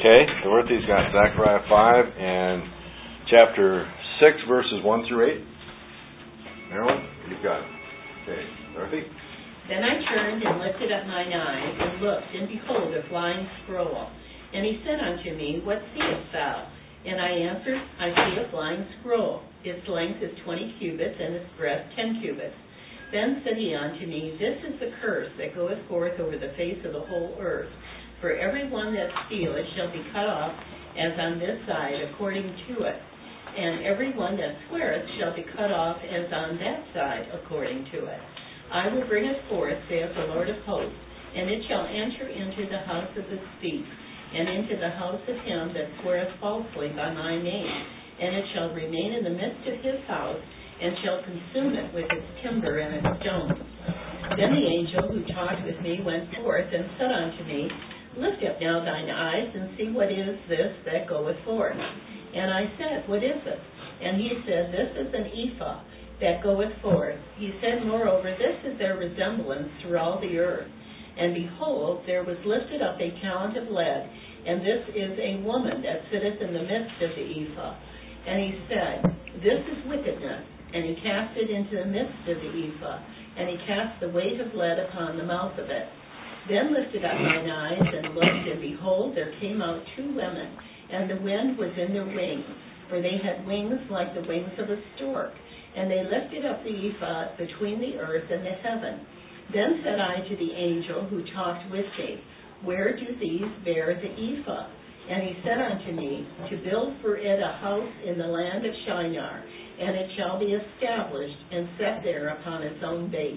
Okay, Dorothy's got Zechariah 5 and chapter 6, verses 1 through 8. Marilyn, you've got it. Okay, Dorothy? Then I turned and lifted up mine eyes, and looked, and behold, a flying scroll. And he said unto me, What seest thou? And I answered, I see a flying scroll. Its length is 20 cubits, and its breadth 10 cubits. Then said he unto me, This is the curse that goeth forth over the face of the whole earth. For every one that stealeth shall be cut off, as on this side, according to it. And every one that sweareth shall be cut off, as on that side, according to it. I will bring it forth, saith the Lord of hosts, and it shall enter into the house of the thief, and into the house of him that sweareth falsely by my name. And it shall remain in the midst of his house, and shall consume it with its timber and its stones. Then the angel who talked with me went forth, and said unto me, Lift up now thine eyes, and see what is this that goeth forth. And I said, What is it? And he said, This is an ephah that goeth forth. He said, Moreover, this is their resemblance through all the earth. And behold, there was lifted up a talent of lead, and this is a woman that sitteth in the midst of the ephah. And he said, This is wickedness. And he cast it into the midst of the ephah, and he cast the weight of lead upon the mouth of it. Then lifted up mine eyes, and looked, and behold, there came out 2 women, and the wind was in their wings, for they had wings like the wings of a stork. And they lifted up the ephah between the earth and the heaven. Then said I to the angel who talked with me, Where do these bear the ephah? And he said unto me, To build for it a house in the land of Shinar, and it shall be established and set there upon its own base.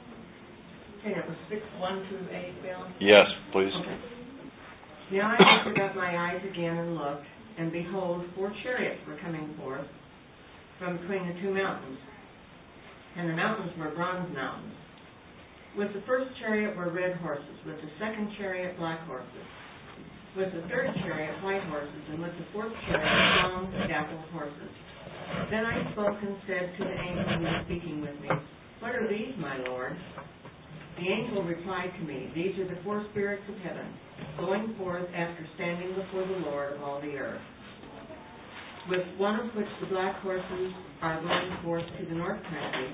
Okay, that was 6:1 through 8, Bill? Yes, please. Okay. Now I lifted up my eyes again and looked, and behold, 4 chariots were coming forth from between the 2 mountains. And the mountains were bronze mountains. With the first chariot were red horses, with the second chariot black horses, with the third chariot white horses, and with the fourth chariot long dappled horses. Then I spoke and said to the angel who was speaking with me, What are these, my Lord? The angel replied to me, These are the 4 spirits of heaven, going forth after standing before the Lord of all the earth. With one of which the black horses are going forth to the north country,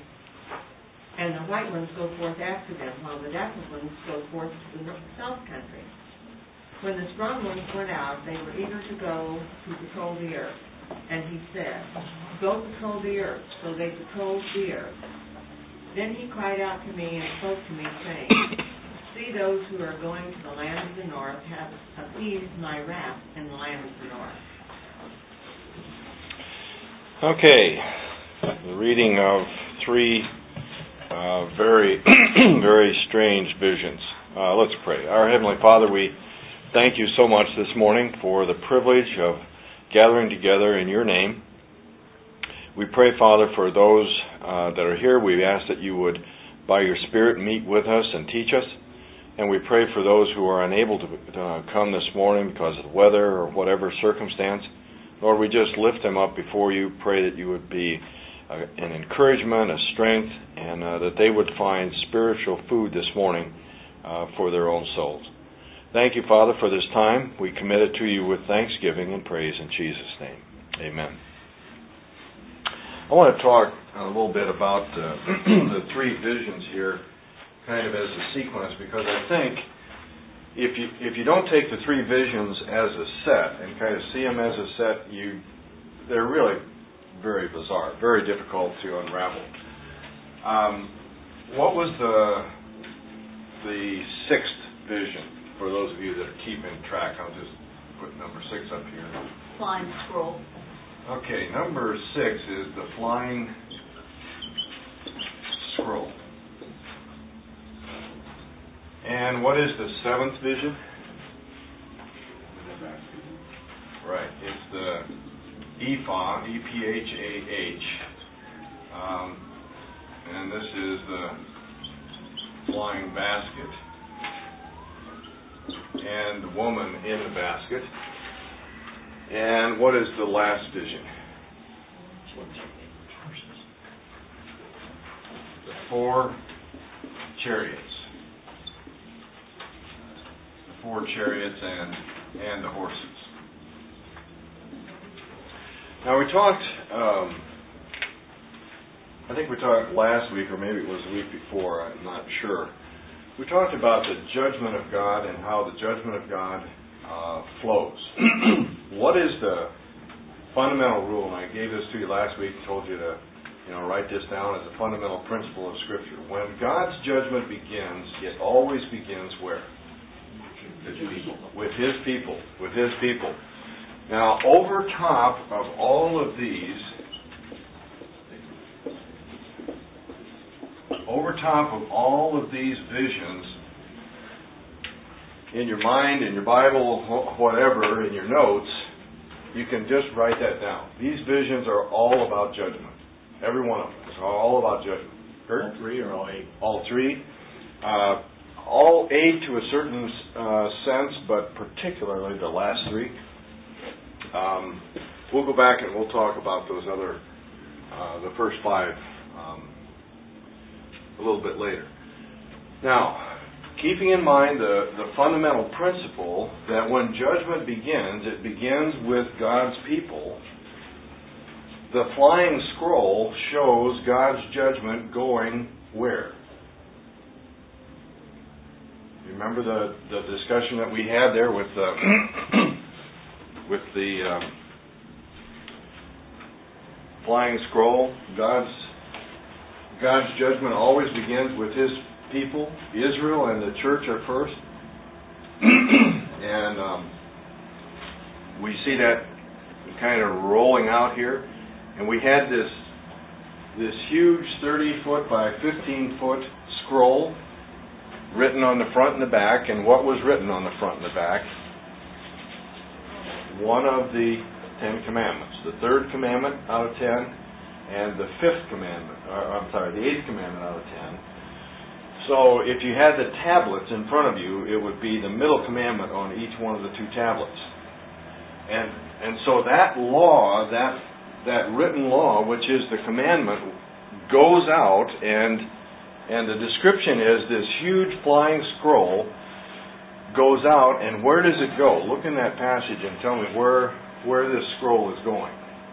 and the white ones go forth after them, while the dappled ones go forth to the south country. When the strong ones went out, they were eager to go to patrol the earth. And he said, Go patrol the earth. So they patrolled the earth. Then he cried out to me and spoke to me, saying, See, those who are going to the land of the north have appeased my wrath in the land of the north. Okay, the reading of 3 very, very strange visions. Let's pray. Our Heavenly Father, we thank you so much this morning for the privilege of gathering together in your name. We pray, Father, for those that are here. We ask that you would, by your Spirit, meet with us and teach us. And we pray for those who are unable to come this morning because of the weather or whatever circumstance. Lord, we just lift them up before you. Pray that you would be an encouragement, a strength, and that they would find spiritual food this morning for their own souls. Thank you, Father, for this time. We commit it to you with thanksgiving and praise in Jesus' name. Amen. I want to talk a little bit about the 3 visions here, kind of as a sequence, because I think if you don't take the 3 visions as a set and kind of see them as a set, they're really very bizarre, very difficult to unravel. What was the 6th vision? For those of you that are keeping track, I'll just put number 6 up here. Flying scroll. Okay, number 6 is the flying scroll. And what is the 7th vision? Right, it's the ephah, E-P-H-A-H. And this is the flying basket. And the woman in the basket. And what is the last vision? The 4 chariots. The 4 chariots and the horses. Now we talked, I think we talked last week, or maybe it was the week before, I'm not sure. We talked about the judgment of God and how the judgment of God flows. What is the fundamental rule? And I gave this to you last week and told you to write this down as a fundamental principle of Scripture. When God's judgment begins, it always begins where? With His people. With His people. Now, over top of all of these, visions, in your mind, in your Bible, whatever, in your notes, you can just write that down. These visions are all about judgment. Every one of them is all about judgment. Kurt? All three or all 8? All 3. All 8 to a certain sense, but particularly the last 3. We'll go back and we'll talk about those other, the first 5, a little bit later. Now, keeping in mind the fundamental principle that when judgment begins, it begins with God's people. The flying scroll shows God's judgment going where? You remember the discussion that we had there with with the flying scroll? God's judgment always begins with His people. Israel and the church are first. And we see that kind of rolling out here. And we had this huge 30-foot by 15-foot scroll written on the front and the back. And what was written on the front and the back? One of the 10 commandments. The 3rd commandment out of 10, and the 5th commandment, the 8th commandment out of 10. So if you had the tablets in front of you, it would be the middle commandment on each one of the 2 tablets. And so that law, that written law, which is the commandment, goes out, and the description is this huge flying scroll goes out, and where does it go? Look in that passage and tell me where this scroll is going.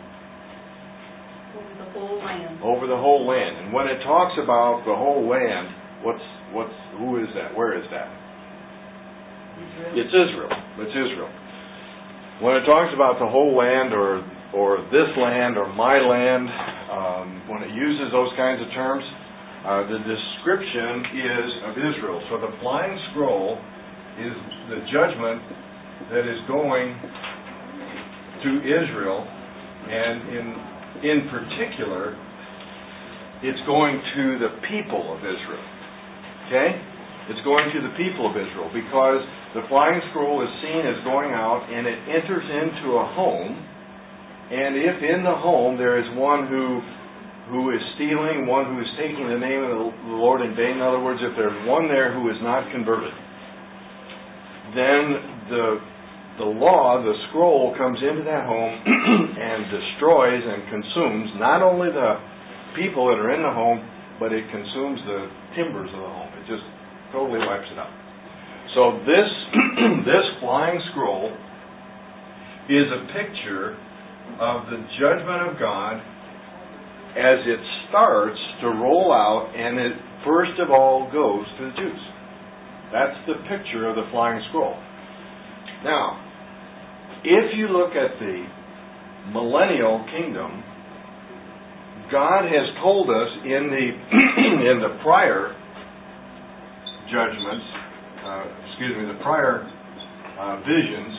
Over the whole land. Over the whole land. And when it talks about the whole land, who is that? Where is that? Israel. It's Israel. It's Israel. When it talks about the whole land or this land or my land, when it uses those kinds of terms, the description is of Israel. So the flying scroll is the judgment that is going to Israel, and in particular, it's going to the people of Israel. Okay? It's going to the people of Israel because the flying scroll is seen as going out and it enters into a home, and if in the home there is one who is stealing, one who is taking the name of the Lord in vain, in other words, if there's one there who is not converted, then the law, the scroll, comes into that home and destroys and consumes not only the people that are in the home, but it consumes the timbers of the home. It just totally wipes it out. So this flying scroll is a picture of the judgment of God as it starts to roll out, and it first of all goes to the Jews. That's the picture of the flying scroll. Now, if you look at the millennial kingdom, God has told us in the prior judgments, the prior visions,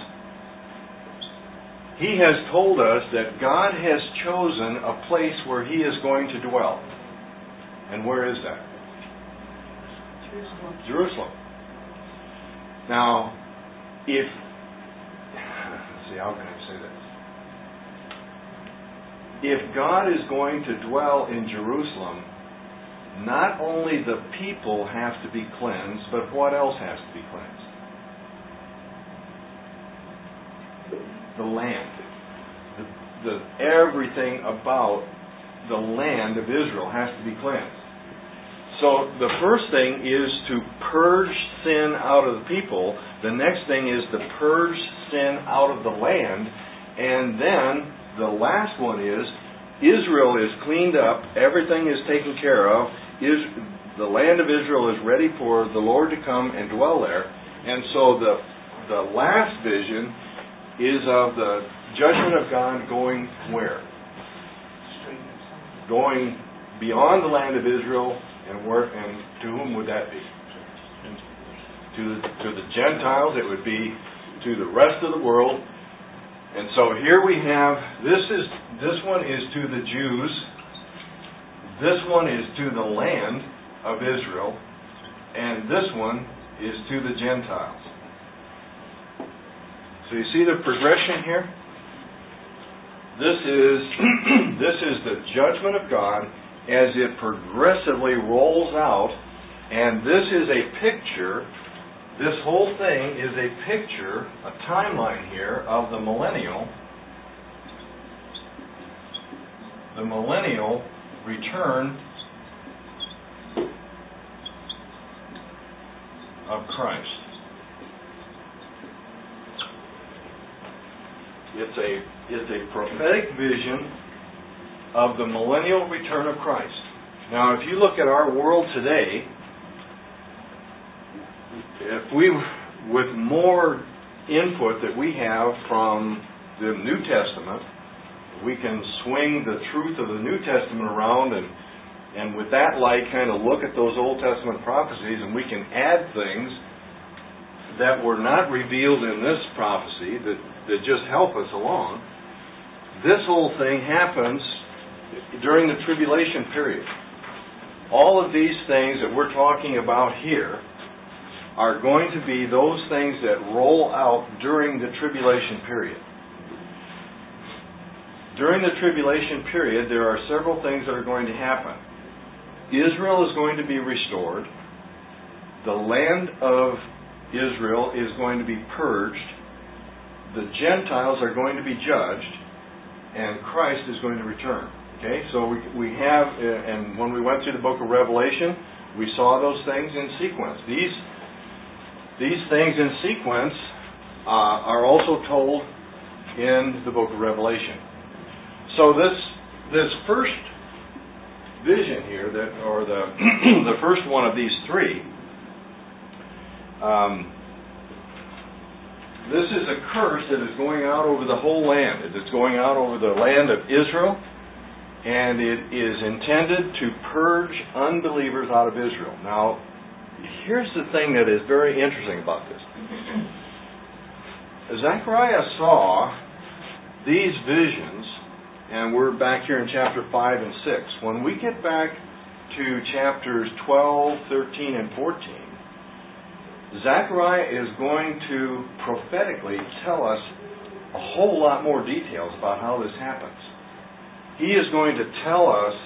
He has told us that God has chosen a place where He is going to dwell. And where is that? Jerusalem. Now, how can I say this? If God is going to dwell in Jerusalem, not only the people have to be cleansed, but what else has to be cleansed? The land. Everything about the land of Israel has to be cleansed. So the first thing is to purge sin out of the people. The next thing is to purge sin out of the land. And then the last one is Israel is cleaned up, everything is taken care of, the land of Israel is ready for the Lord to come and dwell there. And so the last vision is of the judgment of God going where? Going beyond the land of Israel, and to whom would that be? To the Gentiles. It would be to the rest of the world. And so here we have, this one is to the Jews, this one is to the land of Israel, and this one is to the Gentiles. So you see the progression here? This is the judgment of God as it progressively rolls out, and this is a picture. This whole thing is a picture, a timeline here of the millennial return of Christ. It's a prophetic vision of the millennial return of Christ. Now, if you look at our world today, with more input that we have from the New Testament, we can swing the truth of the New Testament around and with that light kind of look at those Old Testament prophecies, and we can add things that were not revealed in this prophecy that just help us along. This whole thing happens during the tribulation period. All of these things that we're talking about here are going to be those things that roll out during the tribulation period. During the tribulation period, there are several things that are going to happen. Israel is going to be restored. The land of Israel is going to be purged. The Gentiles are going to be judged. And Christ is going to return. Okay, so we have, and when we went through the book of Revelation, we saw those things in sequence. These things in sequence are also told in the book of Revelation. So this first vision here, or the first one of these three, this is a curse that is going out over the whole land. It's going out over the land of Israel, and it is intended to purge unbelievers out of Israel. Now, here's the thing that is very interesting about this. Zechariah saw these visions, and we're back here in chapter 5 and 6. When we get back to chapters 12, 13, and 14, Zechariah is going to prophetically tell us a whole lot more details about how this happens. He is going to tell us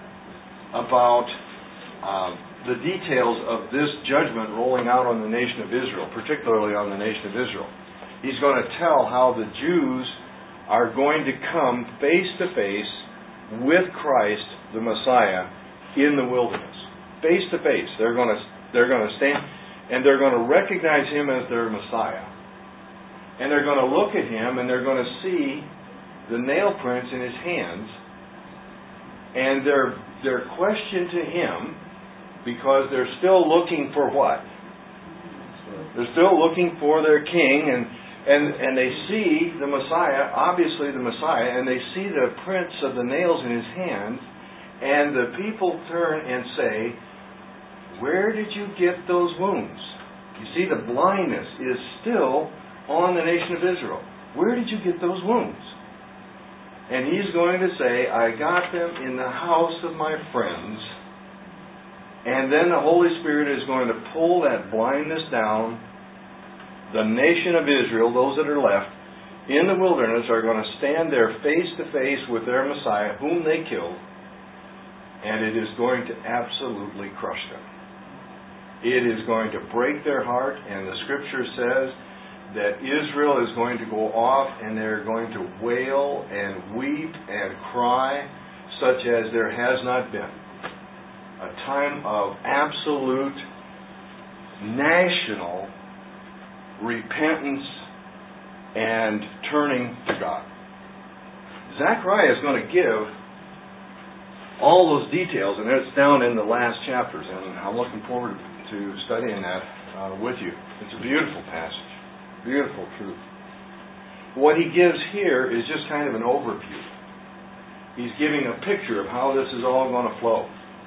about the details of this judgment rolling out on the nation of Israel, particularly on the nation of Israel. He's going to tell how the Jews are going to come face to face with Christ, the Messiah, in the wilderness. Face to face. They're going to stand, and they're going to recognize Him as their Messiah. And they're going to look at Him, and they're going to see the nail prints in His hands. And their question to Him, because they're still looking for what? They're still looking for their King, and they see the Messiah, obviously the Messiah, and they see the prints of the nails in His hands, and the people turn and say, "Where did you get those wounds?" You see, the blindness is still on the nation of Israel. Where did you get those wounds? And He's going to say, "I got them in the house of my friends." And then the Holy Spirit is going to pull that blindness down. The nation of Israel, those that are left in the wilderness, are going to stand there face to face with their Messiah, whom they killed, and it is going to absolutely crush them. It is going to break their heart, and the Scripture says that Israel is going to go off and they're going to wail and weep and cry such as there has not been. A time of absolute national repentance and turning to God. Zechariah is going to give all those details, and it's down in the last chapters, and I'm looking forward to studying that with you. It's a beautiful passage, beautiful truth. What he gives here is just kind of an overview. He's giving a picture of how this is all going to flow.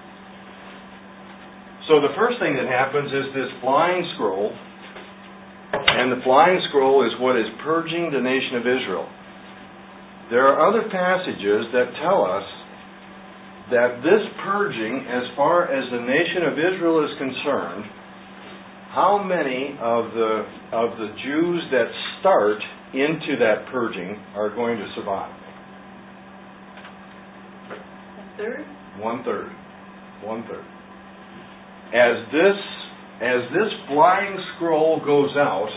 So the first thing that happens is this flying scroll, and the flying scroll is what is purging the nation of Israel. There are other passages that tell us that this purging, as far as the nation of Israel is concerned, how many of the Jews that start into that purging are going to survive? 1/3? 1/3. As this flying scroll goes out,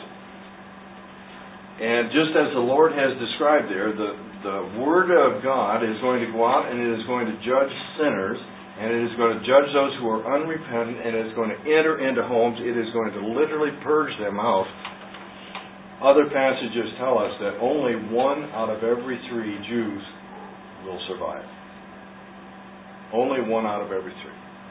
and just as the Lord has described there, the Word of God is going to go out and it is going to judge sinners, and it is going to judge those who are unrepentant, and it is going to enter into homes. It is going to literally purge them out. Other passages tell us that only 1 out of every 3 Jews will survive. Only 1 out of every 3.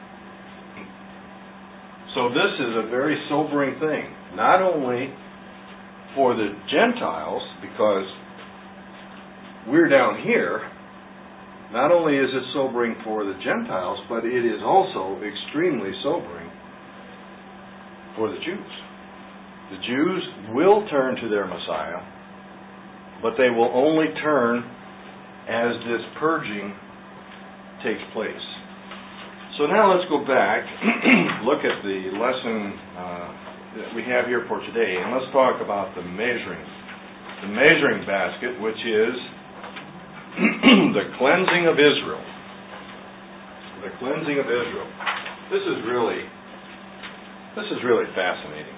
So this is a very sobering thing, not only for the Gentiles, because we're down here. Not only is it sobering for the Gentiles, but it is also extremely sobering for the Jews. The Jews will turn to their Messiah, but they will only turn as this purging takes place. So now let's go back, look at the lesson that we have here for today, and let's talk about the measuring basket, which is the cleansing of Israel. The cleansing of Israel. This is really fascinating.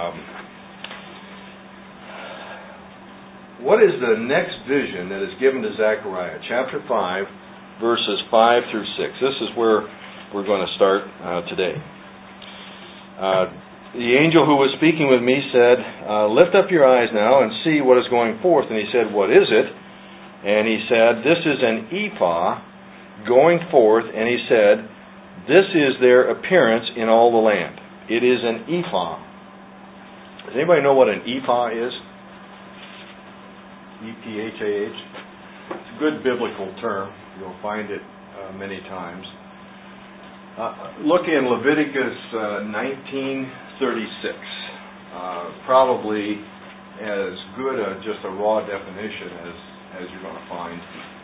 What is the next vision that is given to Zechariah? Chapter 5, verses 5 through 6. This is where we're going to start today. The angel who was speaking with me said, lift up your eyes now and see what is going forth. And he said, what is it? And he said, this is an ephah going forth. And he said, this is their appearance in all the land. It is an ephah. Does anybody know what an ephah is? E-P-H-A-H. It's a good biblical term. You'll find it many times. Look in Leviticus 19:36. Probably as good just a raw definition as you're going to find.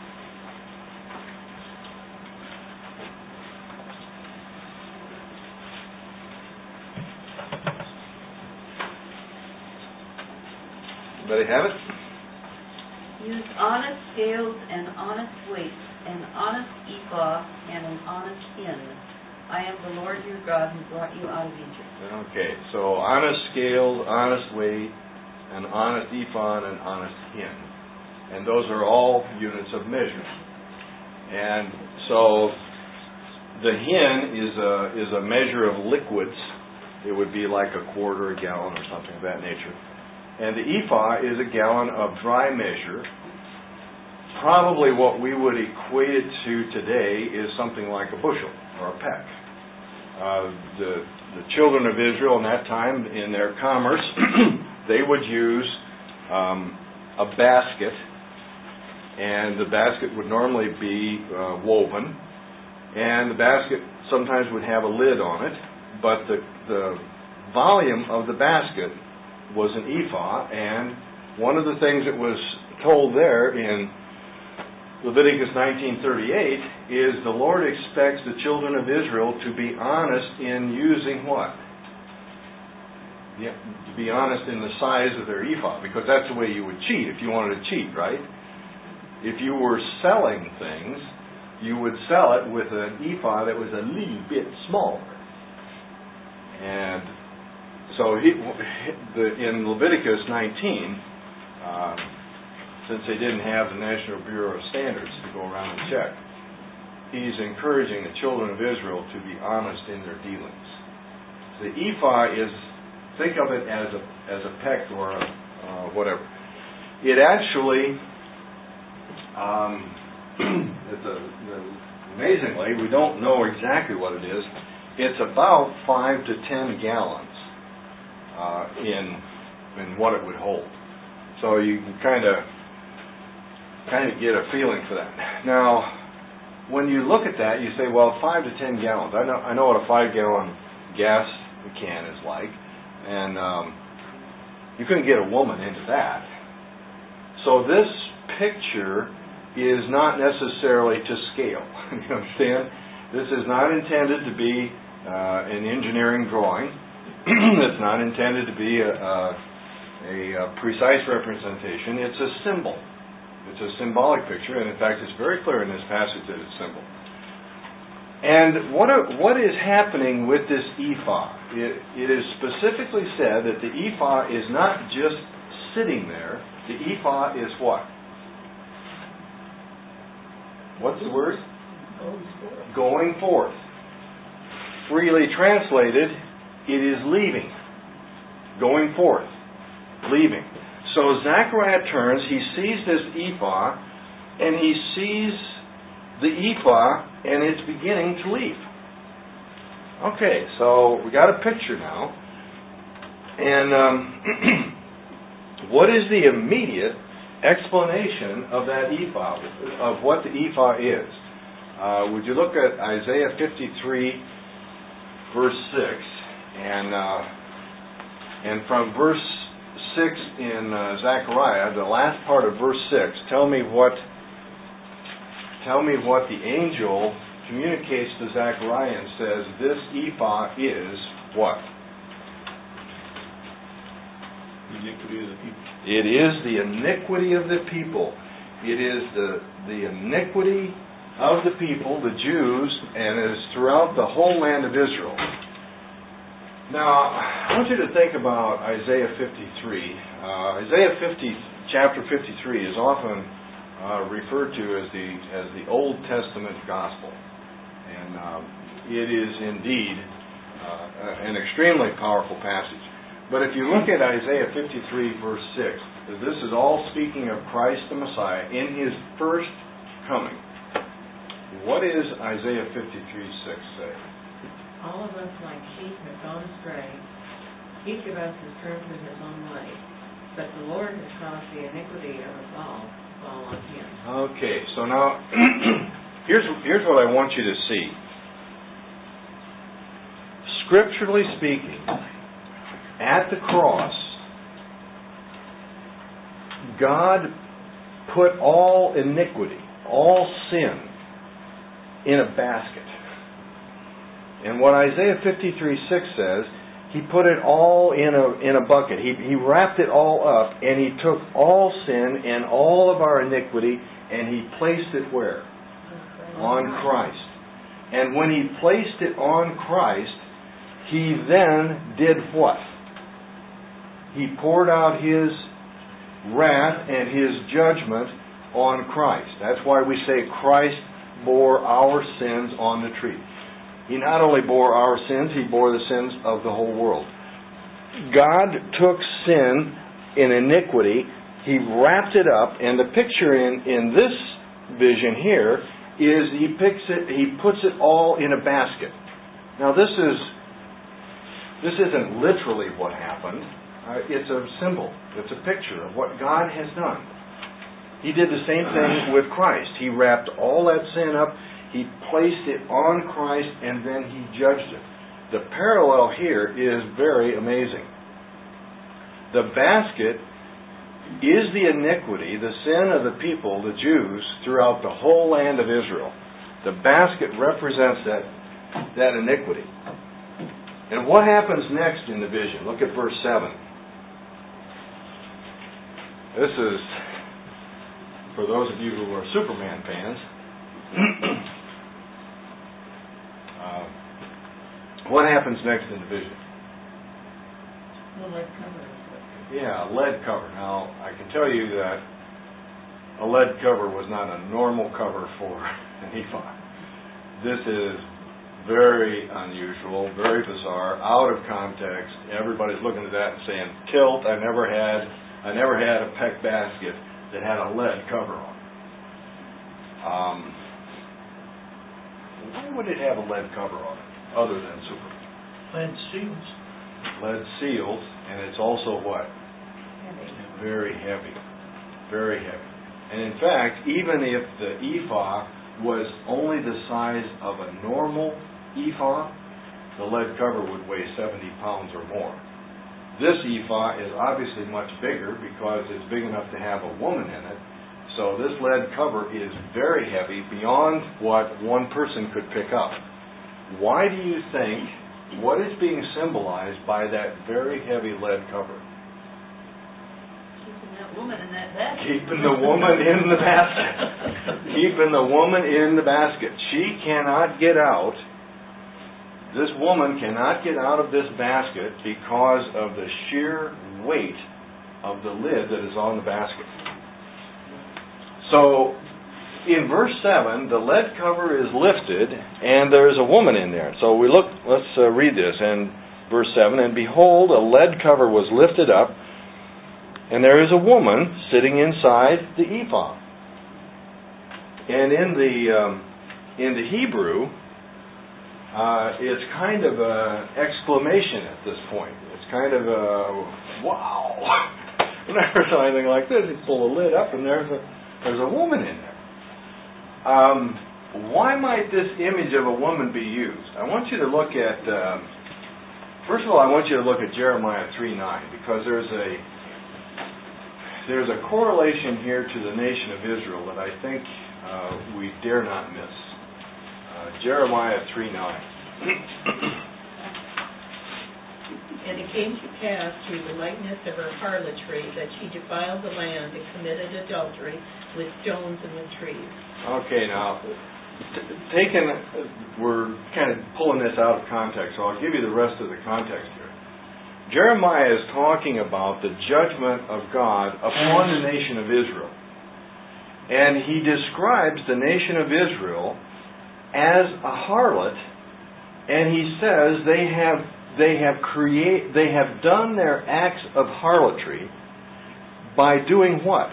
Anybody have it? Use honest scales and honest weights, an honest ephah and an honest hin. I am the Lord your God who brought you out of Egypt. Okay, so honest scales, honest weight, an honest ephah, and an honest hin. And those are all units of measure. And so the hin is a measure of liquids. It would be like a quarter, a gallon, or something of that nature. And the ephah is a gallon of dry measure. Probably what we would equate it to today is something like a bushel or a peck. The children of Israel in that time, in their commerce, they would use a basket, and the basket would normally be woven, and the basket sometimes would have a lid on it, but the volume of the basket was an ephah, and one of the things that was told there in Leviticus 19:38 is the Lord expects the children of Israel to be honest in using what? Yeah, to be honest in the size of their ephah, because that's the way you would cheat if you wanted to cheat, right? If you were selling things, you would sell it with an ephah that was a little bit smaller. And so in Leviticus 19, since they didn't have the National Bureau of Standards to go around and check, he's encouraging the children of Israel to be honest in their dealings. The ephah is, think of it as a peck or whatever. It actually Amazingly, we don't know exactly what it is. It's about 5 to 10 gallons in what it would hold. So you can kind of get a feeling for that. Now, when you look at that, you say, well, 5 to 10 gallons. I know what a 5-gallon gas can is like, and you couldn't get a woman into that. So this picture is not necessarily to scale. You understand? This is not intended to be an engineering drawing. It's not intended to be a precise representation. It's a symbol. It's a symbolic picture, and in fact, it's very clear in this passage that it's symbol. And what is happening with this ephah? It is specifically said that the ephah is not just sitting there. The ephah is what? What's the word? Going forth. Freely translated, it is leaving. Going forth. Leaving. So Zechariah turns, he sees this ephah, and he sees the ephah, and it's beginning to leave. Okay, so we got a picture now. And what is the immediate explanation of that ephah, of what the ephah is? Would you look at Isaiah 53, verse 6, and from verse 6 in Zechariah, the last part of verse 6, tell me what the angel communicates to Zechariah and says, this ephah is what? The iniquity of the people. It is the iniquity of the people. It is the iniquity of the people, the Jews, and is throughout the whole land of Israel. Now, I want you to think about Isaiah 53. Chapter 53 is often referred to as the Old Testament Gospel. And it is indeed an extremely powerful passage. But if you look at Isaiah 53, verse 6, this is all speaking of Christ the Messiah in His first coming. What is Isaiah 53, 6 say? All of us like sheep have gone astray. Each of us has turned to his own way. But the Lord has caused the iniquity of us all to fall on Him. Okay, so now, here's what I want you to see. Scripturally speaking, at the cross, God put all iniquity, all sin, in a basket. And what Isaiah 53:6 says, He put it all in a bucket. He wrapped it all up, and He took all sin and all of our iniquity, and He placed it where? On Christ. And when He placed it on Christ, He then did what? He poured out His wrath and His judgment on Christ. That's why we say Christ bore our sins on the tree. He not only bore our sins, He bore the sins of the whole world. God took sin in iniquity, He wrapped it up, and the picture in this vision here is He puts it all in a basket. Now this isn't literally what happened. It's a symbol. It's a picture of what God has done. He did the same thing with Christ. He wrapped all that sin up, He placed it on Christ, and then He judged it. The parallel here is very amazing. The basket is the iniquity, the sin of the people, the Jews, throughout the whole land of Israel. The basket represents that iniquity. And what happens next in the vision? Look at verse 7. This is, for those of you who are Superman fans, what happens next in the vision? The lead cover. Yeah, a lead cover. Now, I can tell you that a lead cover was not a normal cover for an ephod. This is very unusual, very bizarre, out of context. Everybody's looking at that and saying, tilt, I never had a peck basket that had a lead cover on. Why would it have a lead cover on it, other than super? Lead seals. Lead seals, and it's also what? Heavy. Very heavy. Very heavy. And in fact, even if the ephah was only the size of a normal ephah, the lead cover would weigh 70 pounds or more. This ephah is obviously much bigger because it's big enough to have a woman in it. So this lead cover is very heavy, beyond what one person could pick up. Why do you think, what is being symbolized by that very heavy lead cover? Keeping that woman in that basket. Keeping the woman in the basket. Keeping the woman in the basket. She cannot get out. This woman cannot get out of this basket because of the sheer weight of the lid that is on the basket. So, in verse 7, the lead cover is lifted, and there's a woman in there. So let's read this. And verse 7, and behold, a lead cover was lifted up, and there is a woman sitting inside the ephah. And in the Hebrew, it's kind of an exclamation at this point. It's kind of a, wow! I never saw anything like this. You pull the lid up, and there's a woman in there. Why might this image of a woman be used? I want you to look at, first of all, I want you to look at Jeremiah 3:9, because there's a correlation here to the nation of Israel that I think we dare not miss. Jeremiah 3:9. And it came to pass through the likeness of her harlotry that she defiled the land and committed adultery with stones and with trees. Okay, now, we're kind of pulling this out of context, so I'll give you the rest of the context here. Jeremiah is talking about the judgment of God upon the nation of Israel. And he describes the nation of Israel as a harlot, and he says they have done their acts of harlotry by doing what?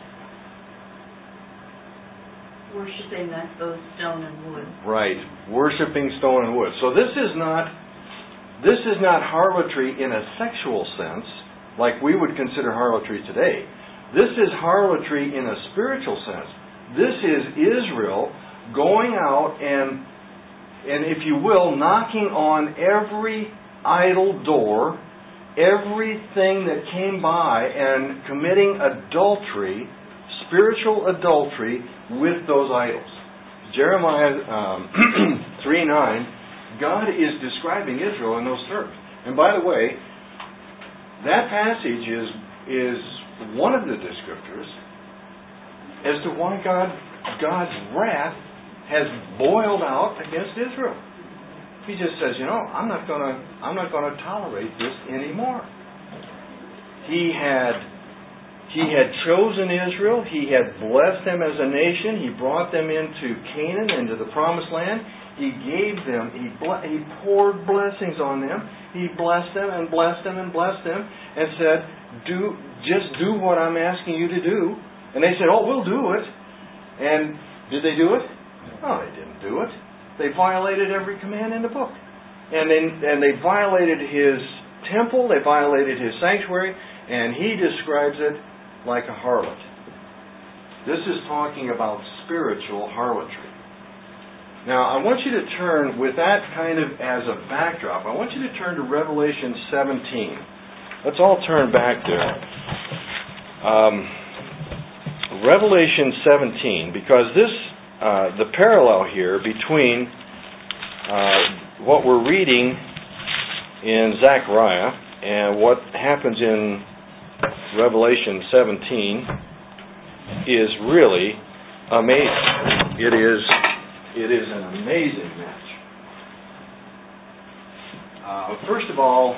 Worshipping those stone and wood. Right, worshipping stone and wood. So this is not harlotry in a sexual sense, like we would consider harlotry today. This is harlotry in a spiritual sense. This is Israel going out and if you will, knocking on every idol door, everything that came by, and committing adultery, spiritual adultery, with those idols. Jeremiah 3:9, God is describing Israel in those terms. And by the way, that passage is one of the descriptors as to why God's wrath has boiled out against Israel. He just says, I'm not going to tolerate this anymore. He had chosen Israel. He had blessed them as a nation. He brought them into Canaan, into the Promised Land. He gave them. He poured blessings on them. He blessed them and blessed them and blessed them, and said, just do what I'm asking you to do. And they said, we'll do it. And did they do it? No, they didn't do it. They violated every command in the book. And they violated His temple, they violated His sanctuary, and He describes it like a harlot. This is talking about spiritual harlotry. Now, I want you to turn, with that kind of as a backdrop, I want you to turn to Revelation 17. Let's all turn back there. Revelation 17, because the parallel here between what we're reading in Zechariah and what happens in Revelation 17 is really amazing. It is an amazing match. First of all,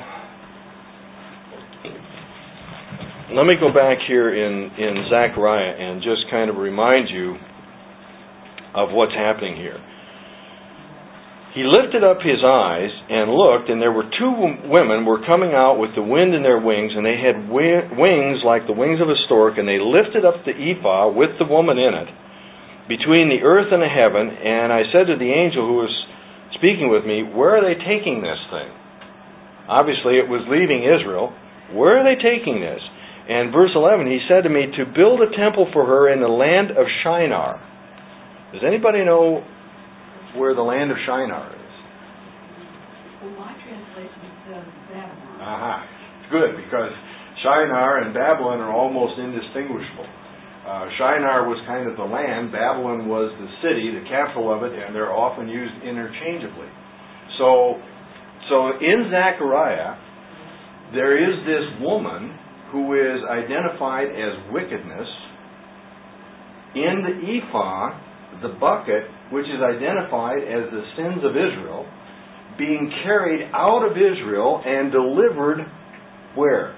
let me go back here in Zechariah and just kind of remind you of what's happening here. He lifted up his eyes and looked, and there were two women were coming out with the wind in their wings, and they had wings like the wings of a stork, and they lifted up the ephah with the woman in it. between the earth and the heaven, and I said to the angel who was speaking with me, where are they taking this thing? Obviously it was leaving Israel. Where are they taking this? And verse 11, he said to me, to build a temple for her in the land of Shinar. Does anybody know where the land of Shinar is? Well, my translation says Babylon. Aha. Good, because Shinar and Babylon are almost indistinguishable. Shinar was kind of the land, Babylon was the city, the capital of it, and they're often used interchangeably. So in Zechariah, there is this woman who is identified as wickedness. In the ephah, the bucket, which is identified as the sins of Israel, being carried out of Israel and delivered where?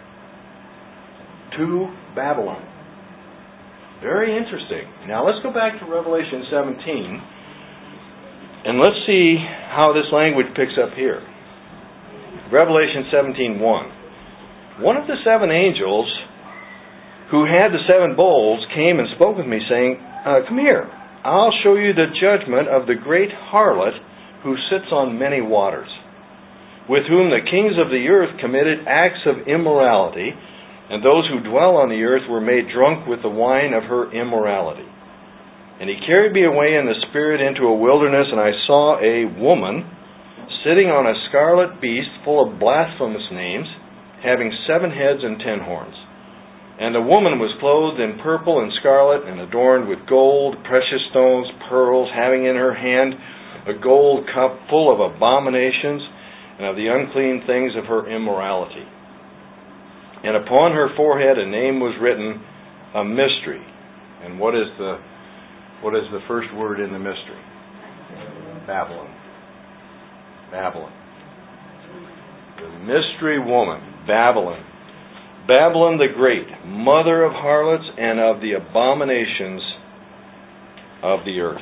To Babylon. Very interesting. Now let's go back to Revelation 17 and let's see how this language picks up here. Revelation 17:1. One of the seven angels who had the seven bowls came and spoke with me, saying, come here, I'll show you the judgment of the great harlot who sits on many waters, with whom the kings of the earth committed acts of immorality, and those who dwell on the earth were made drunk with the wine of her immorality. And he carried me away in the Spirit into a wilderness, and I saw a woman sitting on a scarlet beast full of blasphemous names, having 7 heads and 10 horns. And the woman was clothed in purple and scarlet, and adorned with gold, precious stones, pearls, having in her hand a gold cup full of abominations and of the unclean things of her immorality. And upon her forehead a name was written, a mystery. And what is the first word in the mystery? Babylon. Babylon. The mystery woman, Babylon. Babylon the Great, mother of harlots and of the abominations of the earth.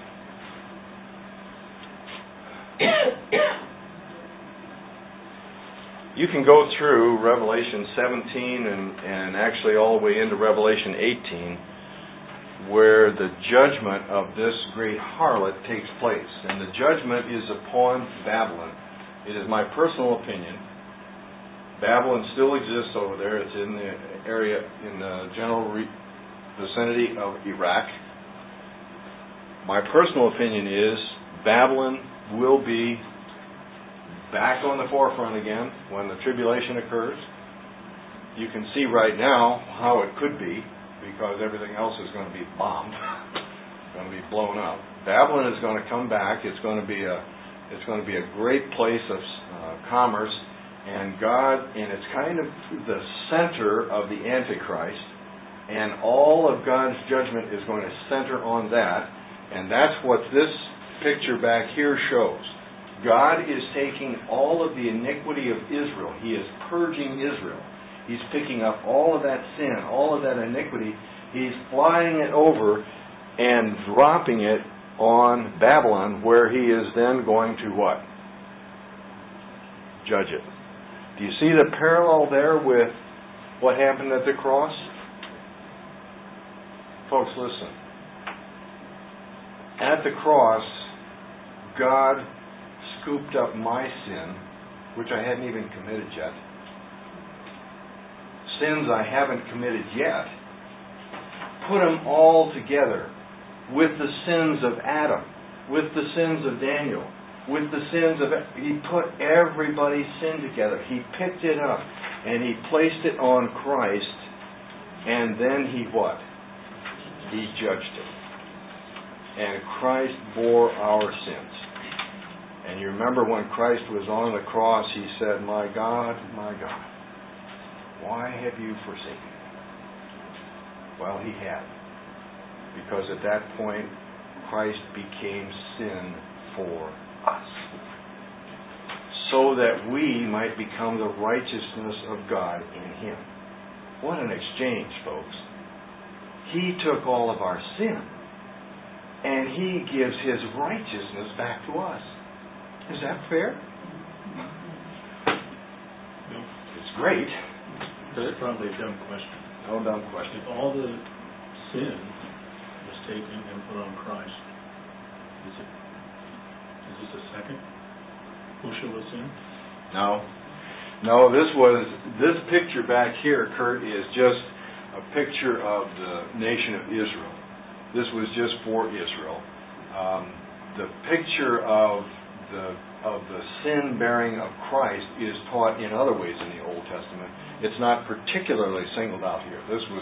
You can go through Revelation 17 and actually all the way into Revelation 18, where the judgment of this great harlot takes place. And the judgment is upon Babylon. It is my personal opinion. Babylon still exists over there. It's in the area, in the general vicinity of Iraq. My personal opinion is Babylon will be back on the forefront again when the tribulation occurs. You can see right now how it could be, because everything else is going to be bombed, going to be blown up. Babylon is going to come back. It's going to be a great place of commerce, and it's kind of the center of the Antichrist, and all of God's judgment is going to center on that, and that's what this picture back here shows. God is taking all of the iniquity of Israel. He is purging Israel. He's picking up all of that sin, all of that iniquity. He's flying it over and dropping it on Babylon, where he is then going to what? Judge it. Do you see the parallel there with what happened at the cross? Folks, listen. At the cross, God scooped up my sin, which I hadn't even committed yet. Sins I haven't committed yet. Put them all together with the sins of Adam, with the sins of Daniel, with the sins of... He put everybody's sin together. He picked it up and he placed it on Christ, and then he what? He judged it. And Christ bore our sins. And you remember when Christ was on the cross, he said, my God, why have you forsaken me? Well, he had. Because at that point, Christ became sin for us, so that we might become the righteousness of God in him. What an exchange, folks. He took all of our sin, and he gives his righteousness back to us. Is that fair? No. It's great. That's probably a dumb question. No dumb question. If all the sin was taken and put on Christ. Is this a second bushel of sin? No, this picture back here, Kurt, is just a picture of the nation of Israel. This was just for Israel. The picture of the sin bearing of Christ is taught in other ways in the Old Testament. It's not particularly singled out here. This was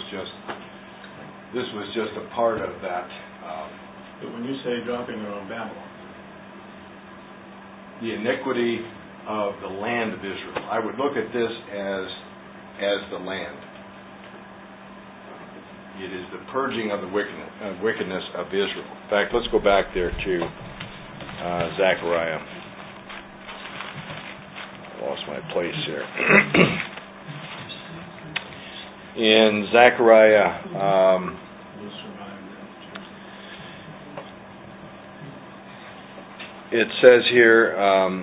just a part of that. But when you say dropping it on Babylon, the iniquity of the land of Israel, I would look at this as the land. It is the purging of the wickedness of Israel. In fact, let's go back there to Zechariah. I lost my place here. In Zechariah, it says here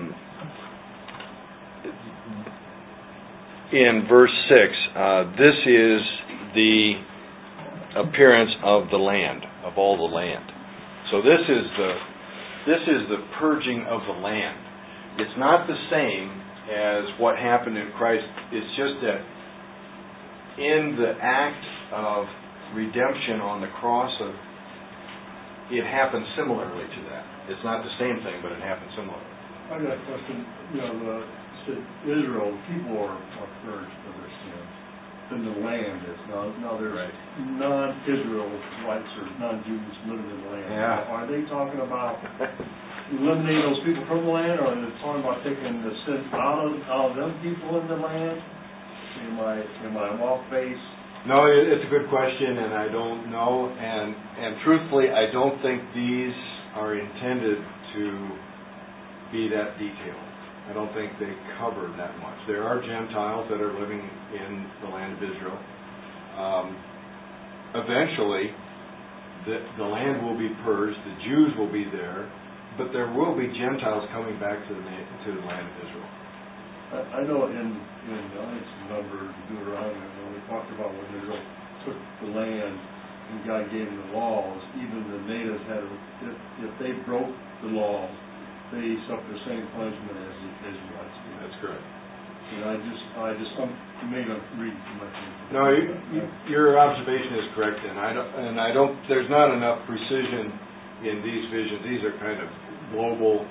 in verse 6, this is the appearance of the land, of all the land. So this is the purging of the land. It's not the same as what happened in Christ. It's just that in the act of redemption on the cross, it happened similarly to that. It's not the same thing, but it happened similarly. I got a question. Israel, people are purged for their sins. Then the land is. Now there's non-Israelites or non-Jews living in the land. Yeah. Are they talking about eliminating those people from the land, or are they talking about taking the sin out of them people in the land? Am I off base? No, it's a good question, and I don't know. And truthfully, I don't think these are intended to be that detailed. I don't think they cover that much. There are Gentiles that are living in the land of Israel. Eventually, the land will be purged. The Jews will be there, but there will be Gentiles coming back to the land of Israel. I know in Numbers, Deuteronomy, when we talked about when Israel took the land and God gave them the laws, even the natives had, if they broke the law, they suffered the same punishment as the Israelites did. That's correct. And you may not read too much. No, your observation is correct, and I don't. There's not enough precision in these visions. These are kind of global,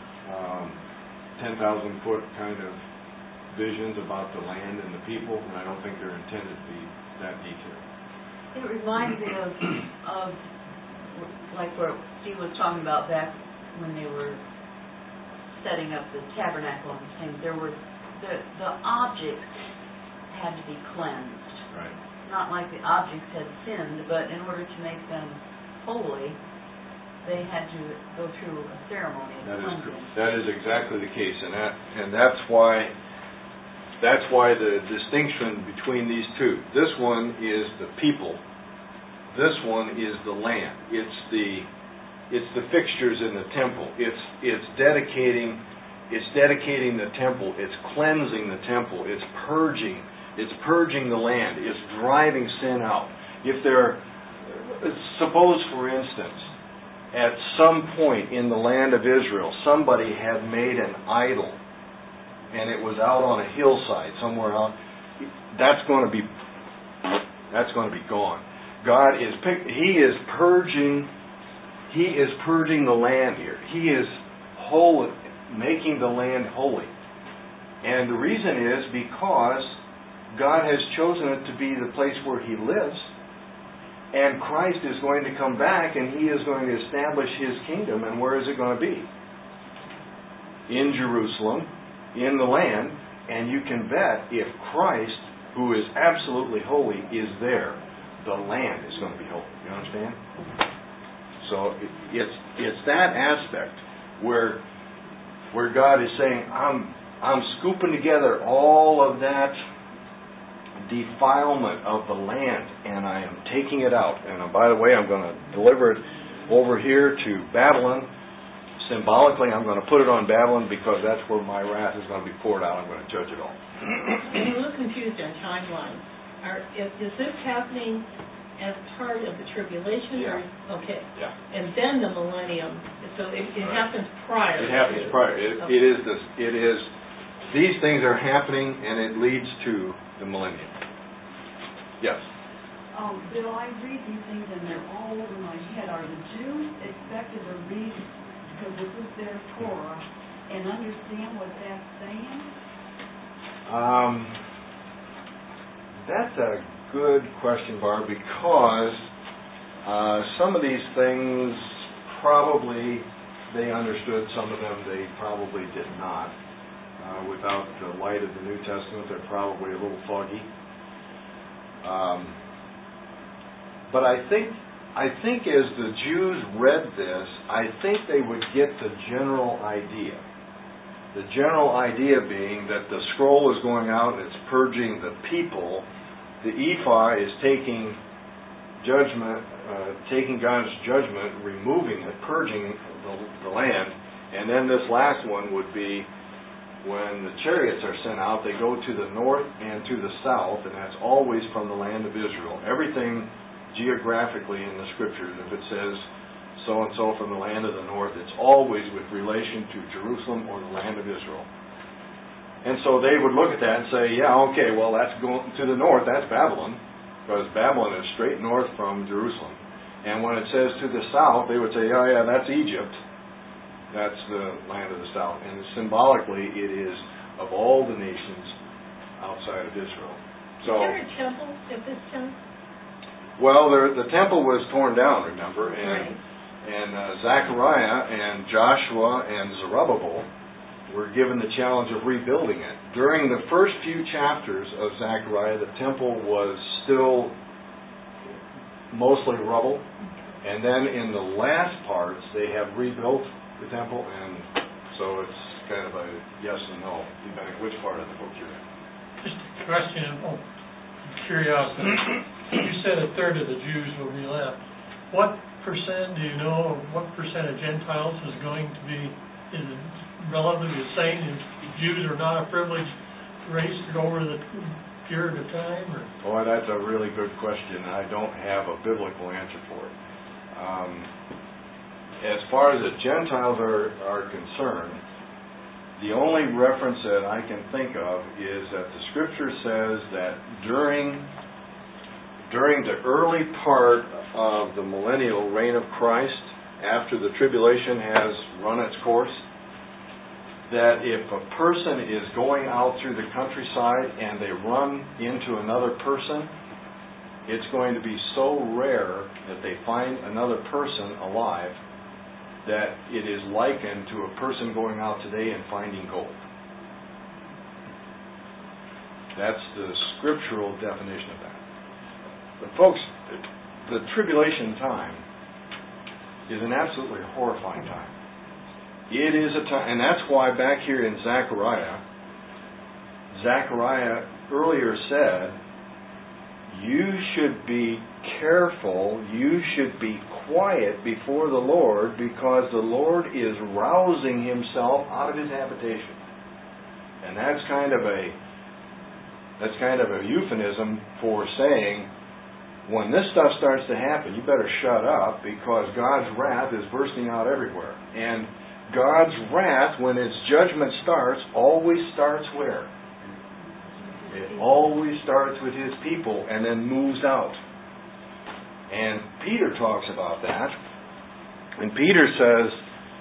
10,000-foot kind of visions about the land and the people, and I don't think they're intended to be that detailed. It reminds me of like where Steve was talking about back when they were setting up the tabernacle and things. There were the objects had to be cleansed. Right. Not like the objects had sinned, but in order to make them holy, they had to go through a ceremony of cleansing. That is exactly the case, and that's why the distinction between these two. This one is the people. This one is the land. It's the fixtures in the temple. It's dedicating the temple. It's cleansing the temple. It's purging the land. It's driving sin out. Suppose, for instance, at some point in the land of Israel, somebody had made an idol, and it was out on a hillside somewhere out. That's going to be gone. God is purging the land here. He is holy, making the land holy. And the reason is because God has chosen it to be the place where He lives, and Christ is going to come back and He is going to establish His kingdom. And where is it going to be? In Jerusalem, in the land. And you can bet if Christ, who is absolutely holy, is there, the land is going to be holy. You understand? So it's that aspect where God is saying, I'm scooping together all of that defilement of the land, and I am taking it out. And by the way, I'm going to deliver it over here to Babylon. Symbolically, I'm going to put it on Babylon because that's where my wrath is going to be poured out. I'm going to judge it all. I'm a little confused on timeline. Is this happening as part of the tribulation? Yeah. Or, okay. Yeah. And then the millennium, so it happens prior. It happens prior. It is, these things are happening and it leads to the millennium. Yes? Bill, I read these things and they're all over my head. Are the Jews expected to read, because this is their Torah, and understand what that's saying? That's a good question, Barb, because some of these things probably they understood, some of them they probably did not. Without the light of the New Testament, they're probably a little foggy. But I think as the Jews read this, I think they would get the general idea. The general idea being that the scroll is going out and it's purging the people. The ephah is taking judgment, taking God's judgment, removing it, purging the land. And then this last one would be when the chariots are sent out, they go to the north and to the south, and that's always from the land of Israel. Everything geographically in the Scriptures, if it says so-and-so from the land of the north, it's always with relation to Jerusalem or the land of Israel. And so they would look at that and say, yeah, okay, well, that's going to the north, that's Babylon, because Babylon is straight north from Jerusalem. And when it says to the south, they would say, oh, yeah, that's Egypt. That's the land of the south. And symbolically, it is of all the nations outside of Israel. So, is there a temple at this time? Well, the temple was torn down, remember? Right. And Zechariah and Joshua and Zerubbabel were given the challenge of rebuilding it. During the first few chapters of Zechariah, the temple was still mostly rubble. And then in the last parts, they have rebuilt the temple, and so it's kind of a yes and no, depending which part of the book you're in. Just a question of curiosity. You said a third of the Jews will be left. What percent, do you know, or what percent of Gentiles is going to be, is it relatively the same? Jews are not a privileged race over the period of time? Or? Boy, that's a really good question. I don't have a biblical answer for it. As far as the Gentiles are concerned, the only reference that I can think of is that the Scripture says that during the early part of the millennial reign of Christ, after the tribulation has run its course, that if a person is going out through the countryside and they run into another person, it's going to be so rare that they find another person alive that it is likened to a person going out today and finding gold. That's the scriptural definition of that. But folks, the tribulation time is an absolutely horrifying time. It is a time, and that's why back here in Zechariah earlier said, you should be careful, you should be quiet before the Lord, because the Lord is rousing Himself out of His habitation. And that's kind of a euphemism for saying, when this stuff starts to happen, you better shut up, because God's wrath is bursting out everywhere. And God's wrath, when its judgment starts, always starts where? It always starts with His people and then moves out. And Peter talks about that. And Peter says,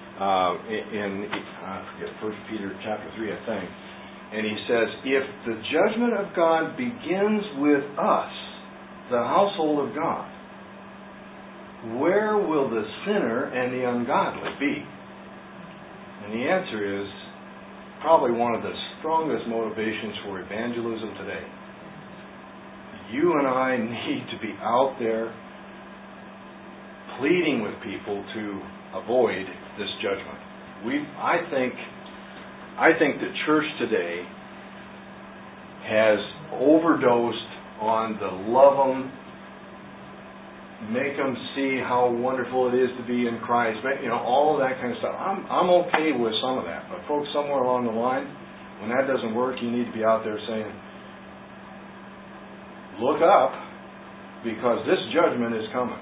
I forget, 1 Peter chapter 3, I think, and he says, if the judgment of God begins with us, the household of God, where will the sinner and the ungodly be? And the answer is probably one of the strongest motivations for evangelism today. You and I need to be out there pleading with people to avoid this judgment. I think the church today has overdosed on the love them, make them see how wonderful it is to be in Christ, all of that kind of stuff. I'm okay with some of that, but folks, somewhere along the line, when that doesn't work, you need to be out there saying, look up, because this judgment is coming.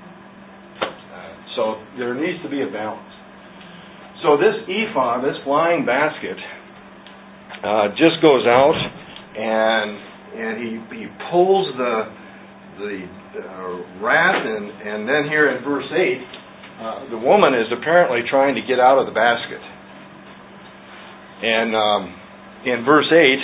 So there needs to be a balance. So this ephah, this flying basket, just goes out and he pulls the wrath, and then here in verse 8, the woman is apparently trying to get out of the basket. And in verse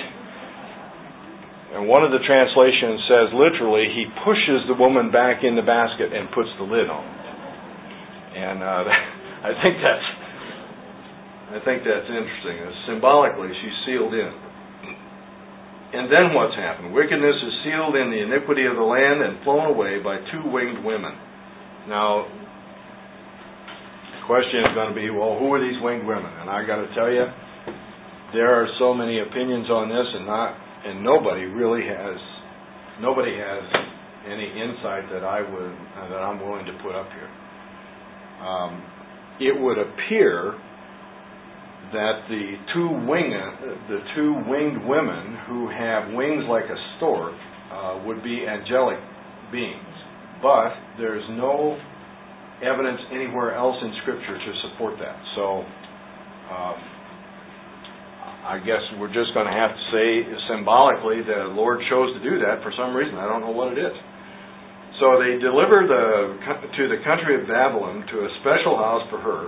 8, and one of the translations says literally, he pushes the woman back in the basket and puts the lid on it. And I think that's interesting. Symbolically, she's sealed in. And then what's happened? Wickedness is sealed in the iniquity of the land and flown away by two winged women. Now, the question is going to be, well, who are these winged women? And I got to tell you, there are so many opinions on this, and nobody has any insight that I'm willing to put up here. It would appear that the two winged women who have wings like a stork would be angelic beings, but there's no evidence anywhere else in Scripture to support that. So I guess we're just going to have to say symbolically that the Lord chose to do that for some reason. I don't know what it is. So they deliver to the country of Babylon, to a special house for her.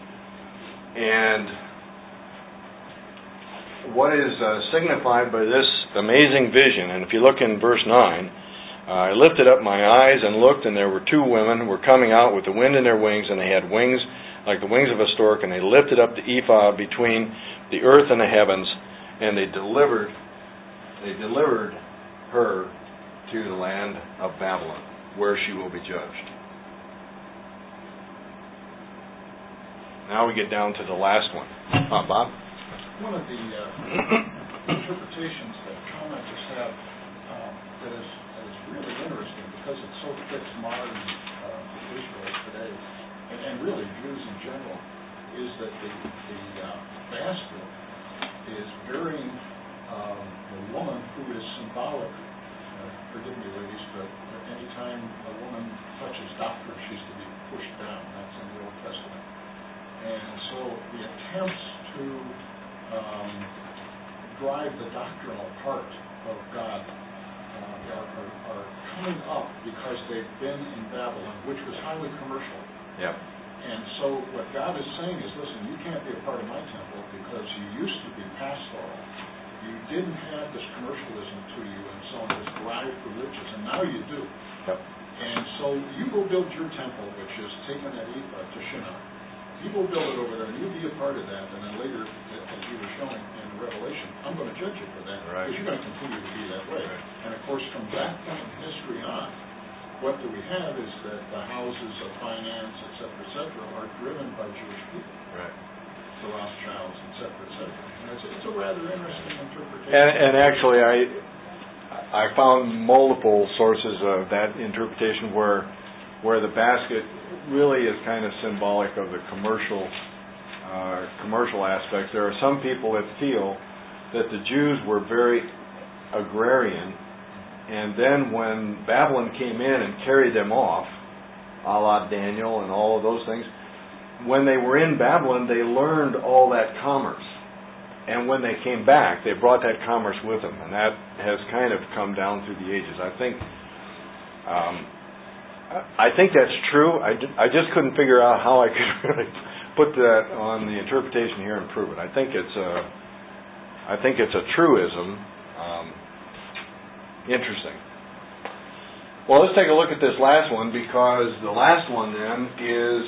And what is signified by this amazing vision, and if you look in verse 9, I lifted up my eyes and looked, and there were two women who were coming out with the wind in their wings, and they had wings like the wings of a stork, and they lifted up the ephah between the earth and the heavens, and they delivered her to the land of Babylon, where she will be judged. Now we get down to the last one. Bob? One of the interpretations that commenters have that is really interesting, because it so fits modern Israel today, and really Jews in general, is that the basket is burying the woman who is symbolic. Forgive me, ladies, but any time a woman touches doctrine, she's to be pushed down. That's in the Old Testament. And so the attempts to drive the doctrinal part of God are coming up because they've been in Babylon, which was highly commercial. Yeah. And so what God is saying is, listen, you can't be a part of my temple because you used to be pastoral. You didn't have this commercialism to you and so on, this drive for riches, and now you do. Yep. And so you go build your temple, which is taking that ephah to Shinar. You go build it over there, and you be a part of that, and then later, as you were showing in Revelation, I'm going to judge you for that, right, because you're going to continue to be that way. Right. And of course, from that point in history on, what do we have is that the houses of finance, et cetera, are driven by Jewish people. Right. The Rothschilds, et cetera. And it's a rather interesting interpretation. And actually, I found multiple sources of that interpretation where the basket really is kind of symbolic of the commercial aspects. There are some people that feel that the Jews were very agrarian, and then when Babylon came in and carried them off, a la Daniel and all of those things, when they were in Babylon, they learned all that commerce. And when they came back, they brought that commerce with them, and that has kind of come down through the ages. I think that's true. I just couldn't figure out how I could really put that on the interpretation here and prove it. I think it's a truism. Interesting. Well, let's take a look at this last one, because the last one then is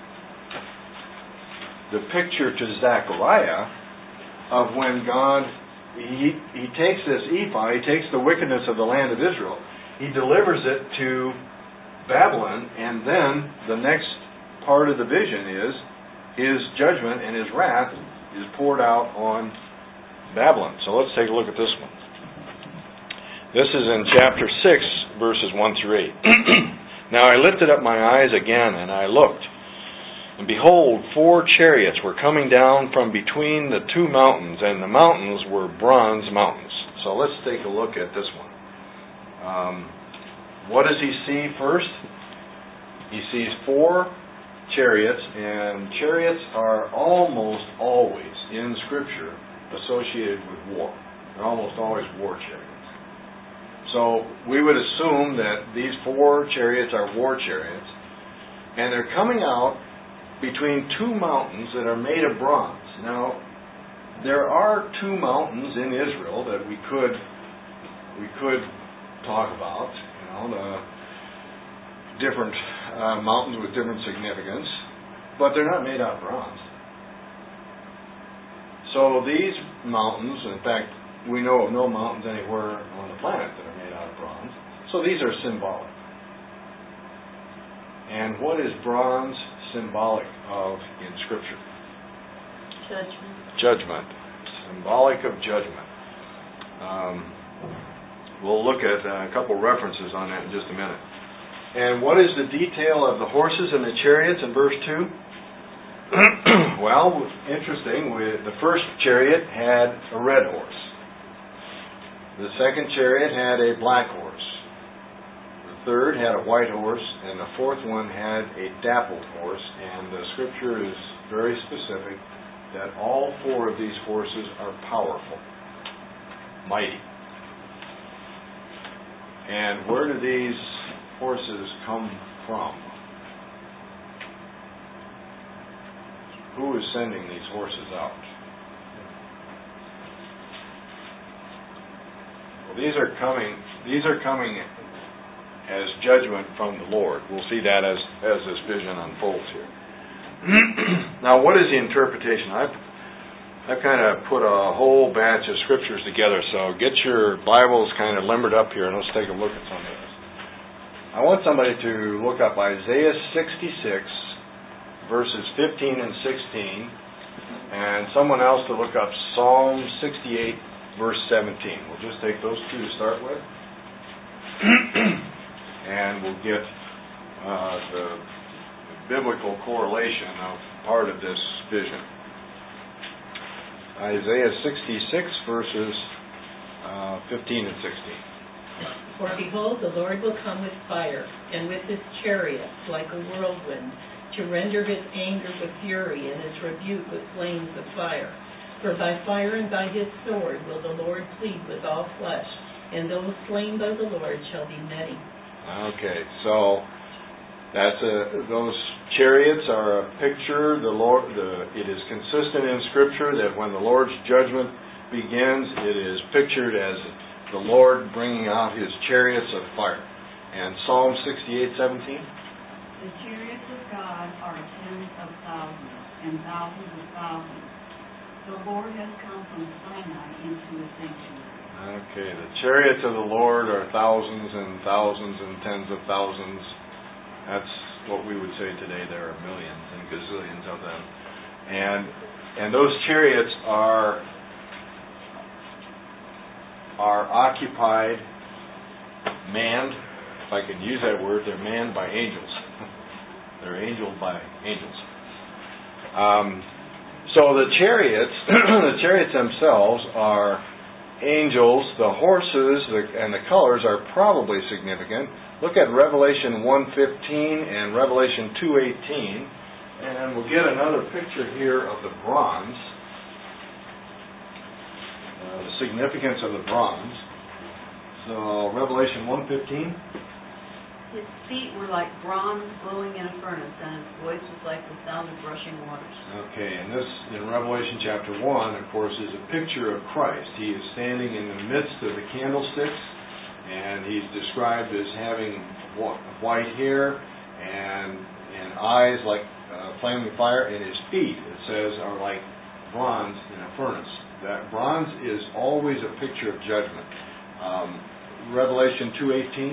the picture to Zechariah of when God, he takes this ephah, he takes the wickedness of the land of Israel, he delivers it to Babylon, and then the next part of the vision is his judgment and his wrath is poured out on Babylon. So let's take a look at this one. This is in chapter 6, verses 1 through 8. Now I lifted up my eyes again, and I looked, and behold, 4 chariots were coming down from between the 2 mountains, and the mountains were bronze mountains. So let's take a look at this one. what does he see first? He sees 4 chariots, and chariots are almost always in Scripture associated with war. They're almost always war chariots. So we would assume that these 4 chariots are war chariots, and they're coming out between 2 mountains that are made of bronze. Now, there are 2 mountains in Israel that we could talk about, the different mountains with different significance, but they're not made out of bronze. So these mountains, in fact, we know of no mountains anywhere on the planet that are made out of bronze. So these are symbolic. And what is bronze symbolic of in Scripture? Judgment. Judgment. Symbolic of judgment. We'll look at a couple references on that in just a minute. And what is the detail of the horses and the chariots in verse 2? Well, interesting. The first chariot had a red horse. The second chariot had a black horse. The third had a white horse, and the fourth one had a dappled horse. And the Scripture is very specific that all 4 of these horses are powerful, mighty. And where do these horses come from? Who is sending these horses out? Well, these are coming as judgment from the Lord. We'll see that as this vision unfolds here. Now, what is the interpretation? I've kind of put a whole batch of scriptures together, so get your Bibles kind of limbered up here and let's take a look at some of this. I want somebody to look up Isaiah 66, verses 15 and 16, and someone else to look up Psalm 68, verse 17. We'll just take those 2 to start with, and we'll get the biblical correlation of part of this vision. Isaiah 66, verses 15 and 16. For behold, the Lord will come with fire, and with his chariots like a whirlwind, to render his anger with fury, and his rebuke with flames of fire. For by fire and by his sword will the Lord plead with all flesh, and those slain by the Lord shall be many. Okay, so those chariots are a picture. It is consistent in Scripture that when the Lord's judgment begins, it is pictured as the Lord bringing out his chariots of fire. And Psalm 68:17. The chariots of God are tens of thousands and thousands of thousands. The Lord has come from Sinai into his sanctuary. Okay, the chariots of the Lord are thousands and thousands and tens of thousands. That's what we would say today. There are millions and gazillions of them. And those chariots are occupied, manned, if I can use that word, they're manned by angels. They're angeled by angels. So the chariots themselves are angels. The horses and the colors are probably significant. Look at Revelation 1:15 and Revelation 2:18, and we'll get another picture here of the bronze. The significance of the bronze. So Revelation 1:15. His feet were like bronze glowing in a furnace, and his voice was like the sound of rushing waters. Okay, and this in Revelation chapter 1, of course, is a picture of Christ. He is standing in the midst of the candlesticks, and he's described as having white hair and eyes like flaming fire, and his feet, it says, are like bronze in a furnace. That bronze is always a picture of judgment. Revelation 2:18.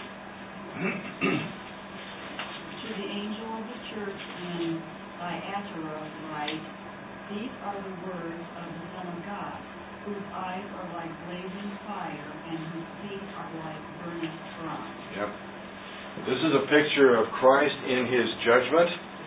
To the angel of the church in Thyatira write, these are the words of the Son of God, whose eyes are like blazing fire and whose feet are like burnished bronze. Yep. This is a picture of Christ in his judgment.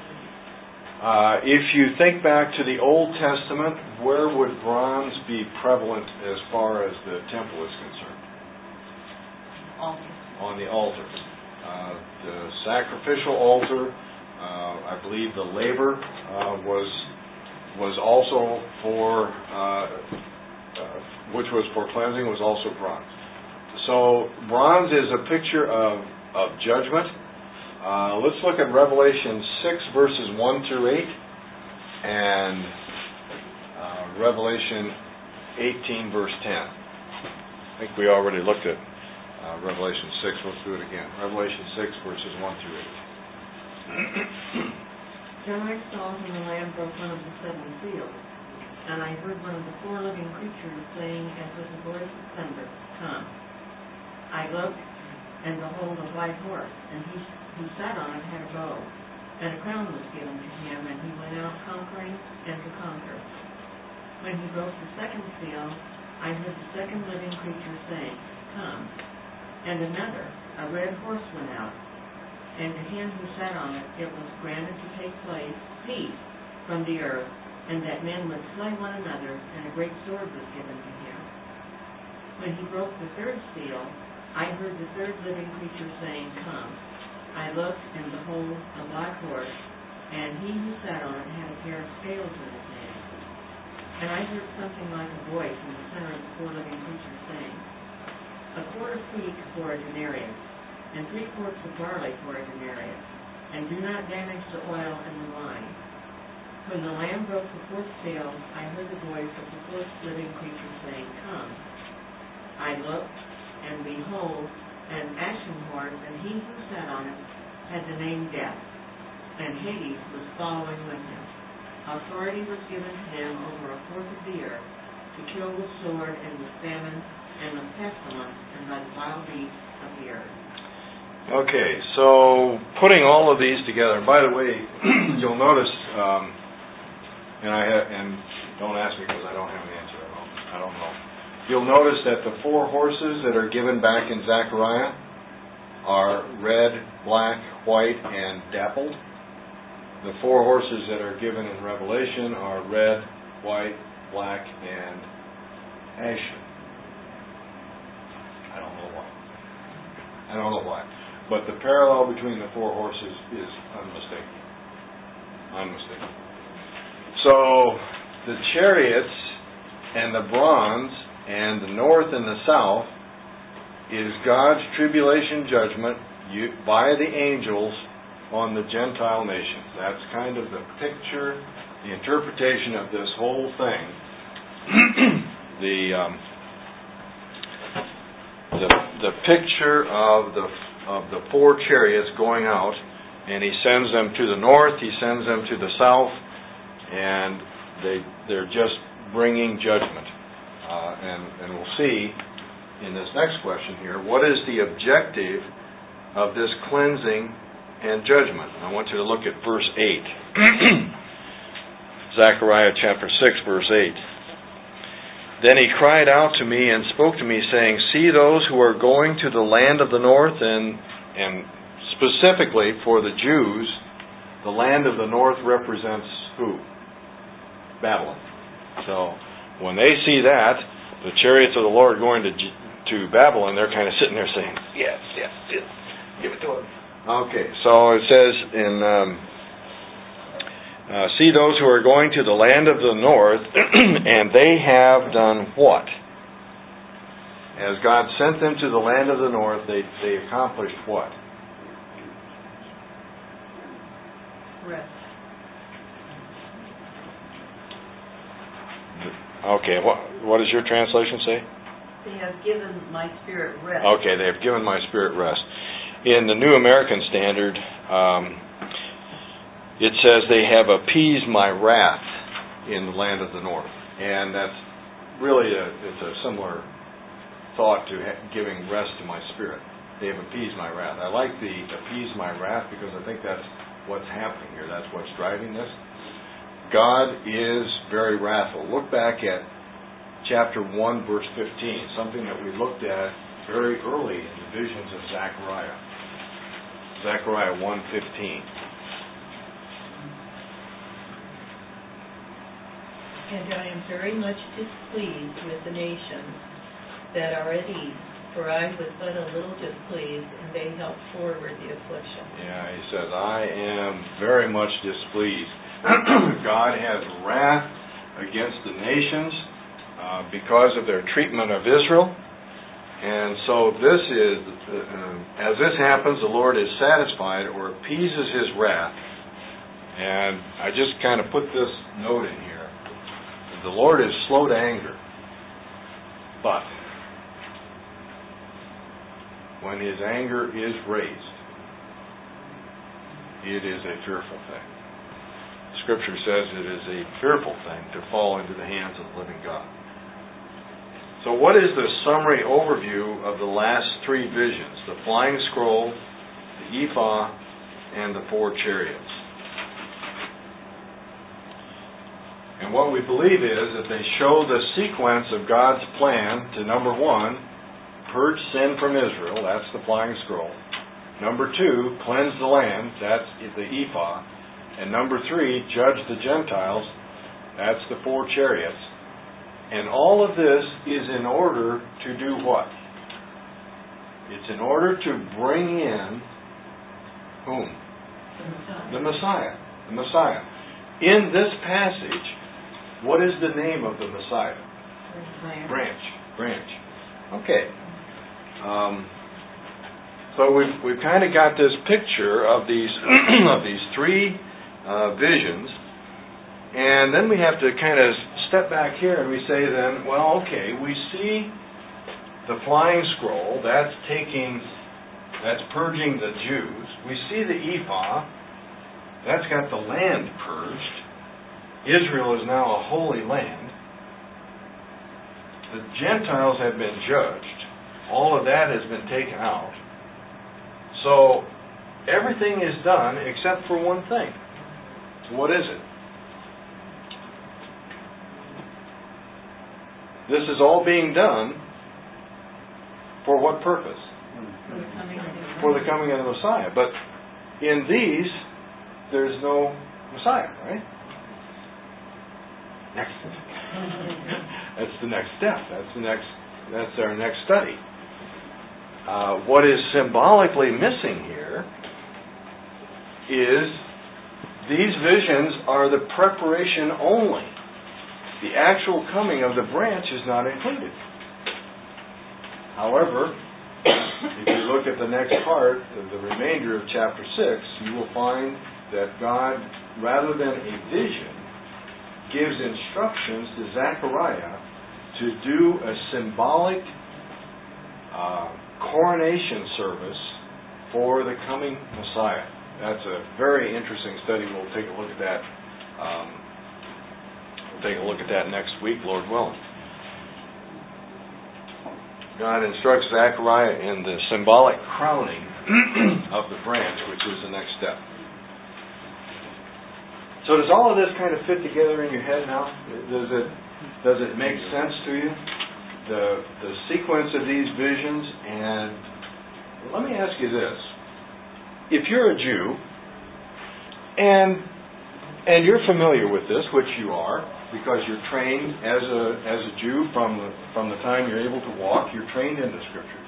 If you think back to the Old Testament, where would bronze be prevalent as far as the temple is concerned? Altars. on the altar. The sacrificial altar, I believe the laver was also for, which was for cleansing, was also bronze. So bronze is a picture of judgment. Let's look at Revelation 6 verses 1 through 8 and Revelation 18 verse 10. I think we already looked at Revelation 6. Let's do it again. Revelation 6 verses 1 through 8. Then I saw when the Lamb broke one of the seven seals, and I heard one of the four living creatures saying as with a voice of thunder, "Come." I looked, and behold, a white horse, and he who sat on it had a bow, and a crown was given to him, and he went out conquering and to conquer. When he broke the second seal, I heard the second living creature saying, "Come." And another, a red horse, went out, and to him who sat on it was granted to take peace from the earth, and that men would slay one another, and a great sword was given to him. When he broke the third seal, I heard the third living creature saying, "Come." I looked, and behold, a black horse, and he who sat on it had a pair of scales in his hand. And I heard something like a voice in the center of the four living creatures saying, "A quart of wheat for a denarius, and 3 quarts of barley for a denarius, and do not damage the oil and the wine." When the Lamb broke the fourth seal, I heard the voice of the fourth living creature saying, "Come." I looked, and behold, an ashen horse, and he who sat on it had the name Death, and Hades was following with him. Authority was given to them over a fourth of the earth, to kill with sword, and with famine, and with pestilence, and by the wild beasts of the earth. Okay, so putting all of these together, and by the way, you'll notice, and don't ask me because I don't have an answer. I don't know. You'll notice that the 4 horses that are given back in Zechariah are red, black, white, and dappled. The 4 horses that are given in Revelation are red, white, black, and ashen. I don't know why. But the parallel between the 4 horses is unmistakable. So, the chariots and the bronze and the north and the south is God's tribulation judgment by the angels on the Gentile nations. That's kind of the picture, the interpretation of this whole thing. The picture of the 4 chariots going out, and he sends them to the north, he sends them to the south, and they're just bringing judgment. And we'll see in this next question here, what is the objective of this cleansing and judgment? I want you to look at verse 8. Zechariah chapter 6, verse 8. Then he cried out to me and spoke to me, saying, "See those who are going to the land of the north," and specifically for the Jews, the land of the north represents who? Babylon. So when they see that, the chariots of the Lord going to Babylon, they're kind of sitting there saying, yes, give it to them. Okay, so it says in see those who are going to the land of the north, and they have done what? As God sent them to the land of the north, they accomplished what? Rest. Okay, what does your translation say? They have given my spirit rest. Okay, they have given my spirit rest. In the New American Standard, it says they have appeased my wrath in the land of the north. And that's really it's a similar thought to giving rest to my spirit. They have appeased my wrath. I like the appease my wrath because I think that's what's happening here. That's what's driving this. God is very wrathful. Look back at chapter 1, verse 15, something that we looked at very early in the visions of Zechariah. Zechariah 1:15. And I am very much displeased with the nations that are at ease, for I was but a little displeased, and they helped forward the affliction. Yeah, he says, I am very much displeased. God has wrath against the nations because of their treatment of Israel. And so this is, as this happens, the Lord is satisfied or appeases His wrath. And I just kind of put this note in here. The Lord is slow to anger. But when His anger is raised, it is a fearful thing. Scripture says it is a fearful thing to fall into the hands of the living God. So what is the summary overview of the last three visions? The flying scroll, the ephah, and the 4 chariots. And what we believe is that they show the sequence of God's plan to, number 1, purge sin from Israel, that's the flying scroll. Number 2, cleanse the land, that's the ephah. And number 3, judge the Gentiles, that's the 4 chariots. And all of this is in order to do what? It's in order to bring in whom? The Messiah. The Messiah. In this passage, what is the name of the Messiah? Branch. Okay. So we've kind of got this picture of these of these 3 visions, and then we have to kind of step back here and we say then, well, okay, we see the flying scroll, that's purging the Jews. We see the ephah, that's got the land purged. Israel is now a holy land. The Gentiles have been judged. All of that has been taken out. So everything is done except for one thing. What is it? This is all being done for what purpose? For the coming of the Messiah. But in these, there's no Messiah, right? That's the next step. That's our next study. What is symbolically missing here is these visions are the preparation only. The actual coming of the branch is not included. However, if you look at the next part, the remainder of chapter 6, you will find that God, rather than a vision, gives instructions to Zechariah to do a symbolic coronation service for the coming Messiah. That's a very interesting study. We'll take a look at that. Next week, Lord willing. God instructs Zechariah in the symbolic crowning of the branch, which is the next step. So does all of this kind of fit together in your head now? Does it make sense to you? The sequence of these visions, and let me ask you this. If you're a Jew, and you're familiar with this, which you are, because you're trained as a Jew from the time you're able to walk, you're trained in the Scriptures.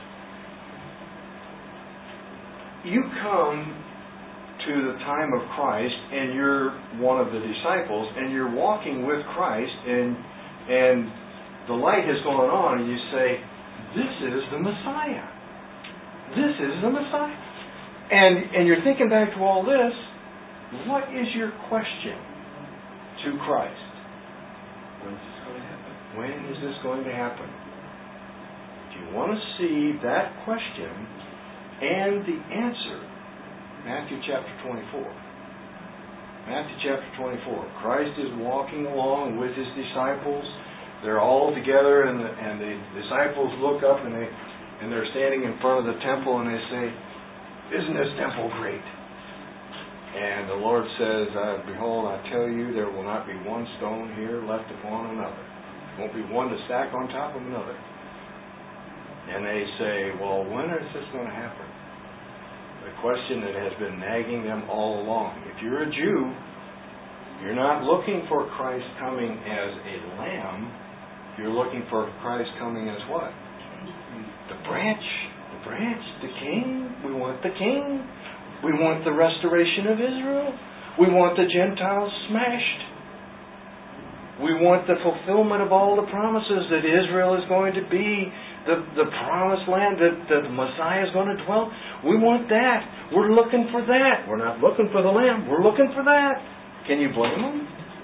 You come to the time of Christ, and you're one of the disciples, and you're walking with Christ, and the light has gone on, and you say, "This is the Messiah. This is the Messiah." And you're thinking back to all this. What is your question to Christ? When is this going to happen? When is this going to happen? Do you want to see that question and the answer? Matthew chapter 24. Matthew chapter 24. Christ is walking along with His disciples. They're all together, and the disciples look up, and they're standing in front of the temple, and they say, "Isn't this temple great?" And the Lord says, "Behold, I tell you, there will not be one stone here left upon another. There won't be one to stack on top of another." And they say, "Well, when is this going to happen?" The question that has been nagging them all along. If you're a Jew, you're not looking for Christ coming as a lamb. You're looking for Christ coming as what? The branch, the king. We want the king. We want the restoration of Israel. We want the Gentiles smashed. We want the fulfillment of all the promises that Israel is going to be the promised land, that the Messiah is going to dwell. We want that. We're looking for that. We're not looking for the Lamb. We're looking for that. Can you blame them?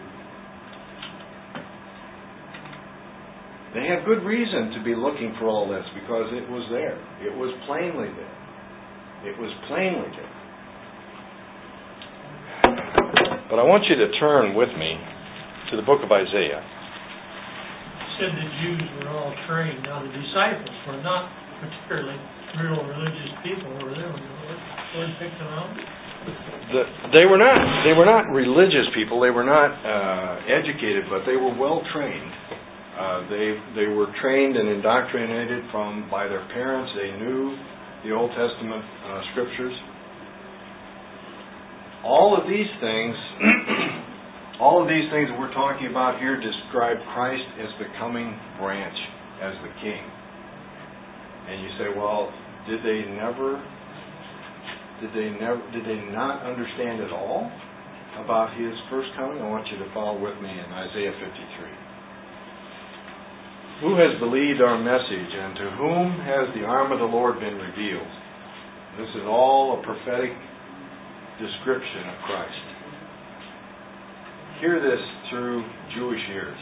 They have good reason to be looking for all this because it was there. It was plainly there. It was plainly there. But I want you to turn with me to the book of Isaiah. Said the Jews were all trained. Now the disciples were not particularly real religious people, were they? When the Lord picked them out? They were not religious people. They were not educated, but they were well trained. They were trained and indoctrinated by their parents. They knew the Old Testament scriptures. All of these things that we're talking about here describe Christ as the coming branch, as the king. And you say, well, did they not understand at all about His first coming? I want you to follow with me in Isaiah 53. Who has believed our message, and to whom has the arm of the Lord been revealed? This is all a prophetic description of Christ. Hear this through Jewish ears.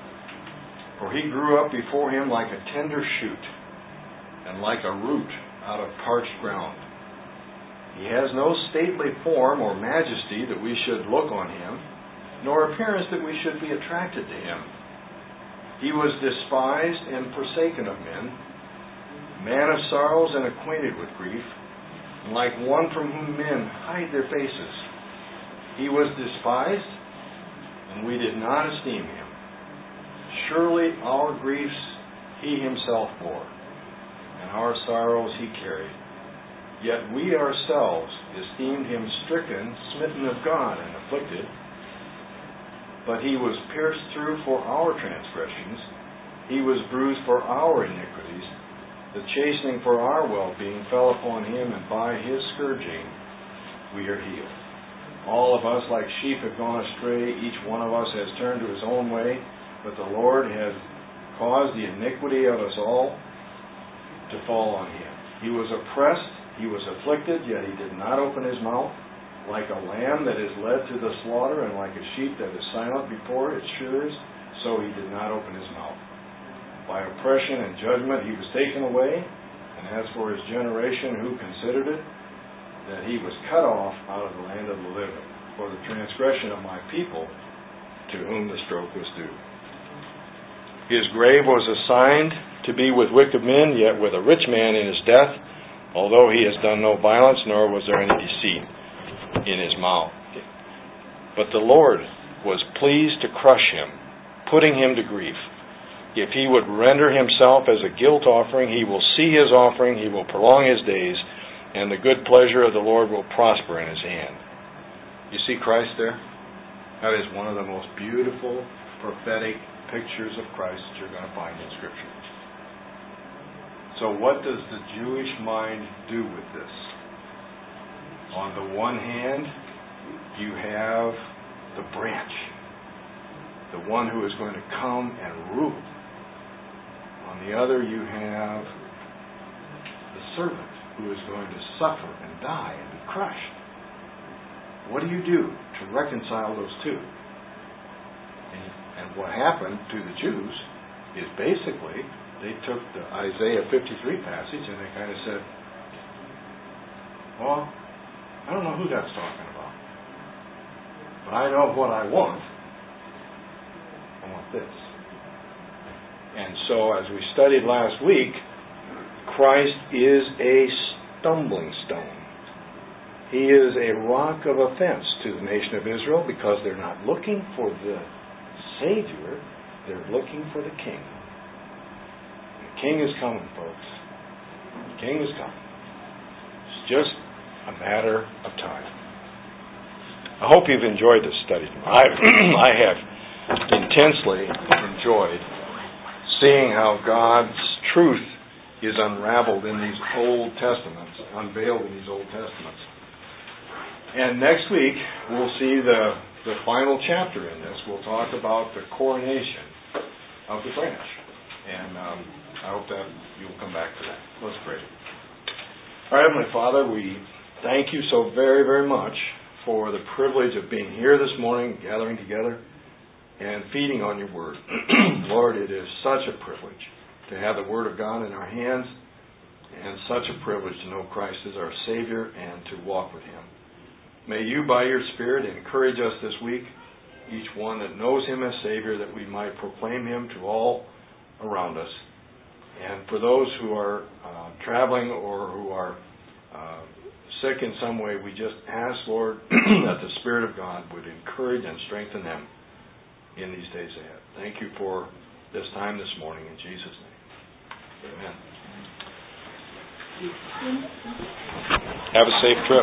For He grew up before Him like a tender shoot, and like a root out of parched ground. He has no stately form or majesty that we should look on Him, nor appearance that we should be attracted to Him. He was despised and forsaken of men, man of sorrows and acquainted with grief, and like one from whom men hide their faces. He was despised, and we did not esteem Him. Surely our griefs He Himself bore, and our sorrows He carried. Yet we ourselves esteemed Him stricken, smitten of God, and afflicted. But He was pierced through for our transgressions. He was bruised for our iniquities. The chastening for our well-being fell upon Him, and by His scourging we are healed. All of us like sheep have gone astray. Each one of us has turned to his own way. But the Lord has caused the iniquity of us all to fall on Him. He was oppressed, He was afflicted, yet He did not open His mouth. Like a lamb that is led to the slaughter, and like a sheep that is silent before its shearers, so He did not open His mouth. By oppression and judgment He was taken away. And as for His generation, who considered it? That He was cut off out of the land of the living, for the transgression of my people, to whom the stroke was due. His grave was assigned to be with wicked men, yet with a rich man in his death, although He has done no violence, nor was there any deceit in His mouth. But the Lord was pleased to crush Him, putting Him to grief. If He would render Himself as a guilt offering, He will see His offering, He will prolong His days, and the good pleasure of the Lord will prosper in His hand. You see Christ there? That is one of the most beautiful prophetic pictures of Christ that you're going to find in Scripture. So what does the Jewish mind do with this? On the one hand, you have the branch, the one who is going to come and rule. On the other, you have the servant who is going to suffer and die and be crushed. What do you do to reconcile those two? And what happened to the Jews is basically they took the Isaiah 53 passage and they kind of said, well, I don't know who that's talking about, but I know what I want. I want this. And so, as we studied last week, Christ is a stumbling stone. He is a rock of offense to the nation of Israel because they're not looking for the Savior, they're looking for the King. The King is coming, folks. The King is coming. It's just a matter of time. I hope you've enjoyed this study. I have intensely enjoyed seeing how God's truth is unraveled in these Old Testaments, unveiled in these Old Testaments. And next week, we'll see the final chapter in this. We'll talk about the coronation of the branch. And I hope that you'll come back to that. Let's pray. Our Heavenly Father, we thank you so very, very much for the privilege of being here this morning, gathering together, and feeding on your Word. Lord, it is such a privilege to have the Word of God in our hands, and such a privilege to know Christ as our Savior and to walk with Him. May you, by your Spirit, encourage us this week, each one that knows Him as Savior, that we might proclaim Him to all around us. And for those who are traveling or who are sick in some way, we just ask, Lord, that the Spirit of God would encourage and strengthen them in these days ahead. Thank you for this time this morning in Jesus' name. Amen. Have a safe trip.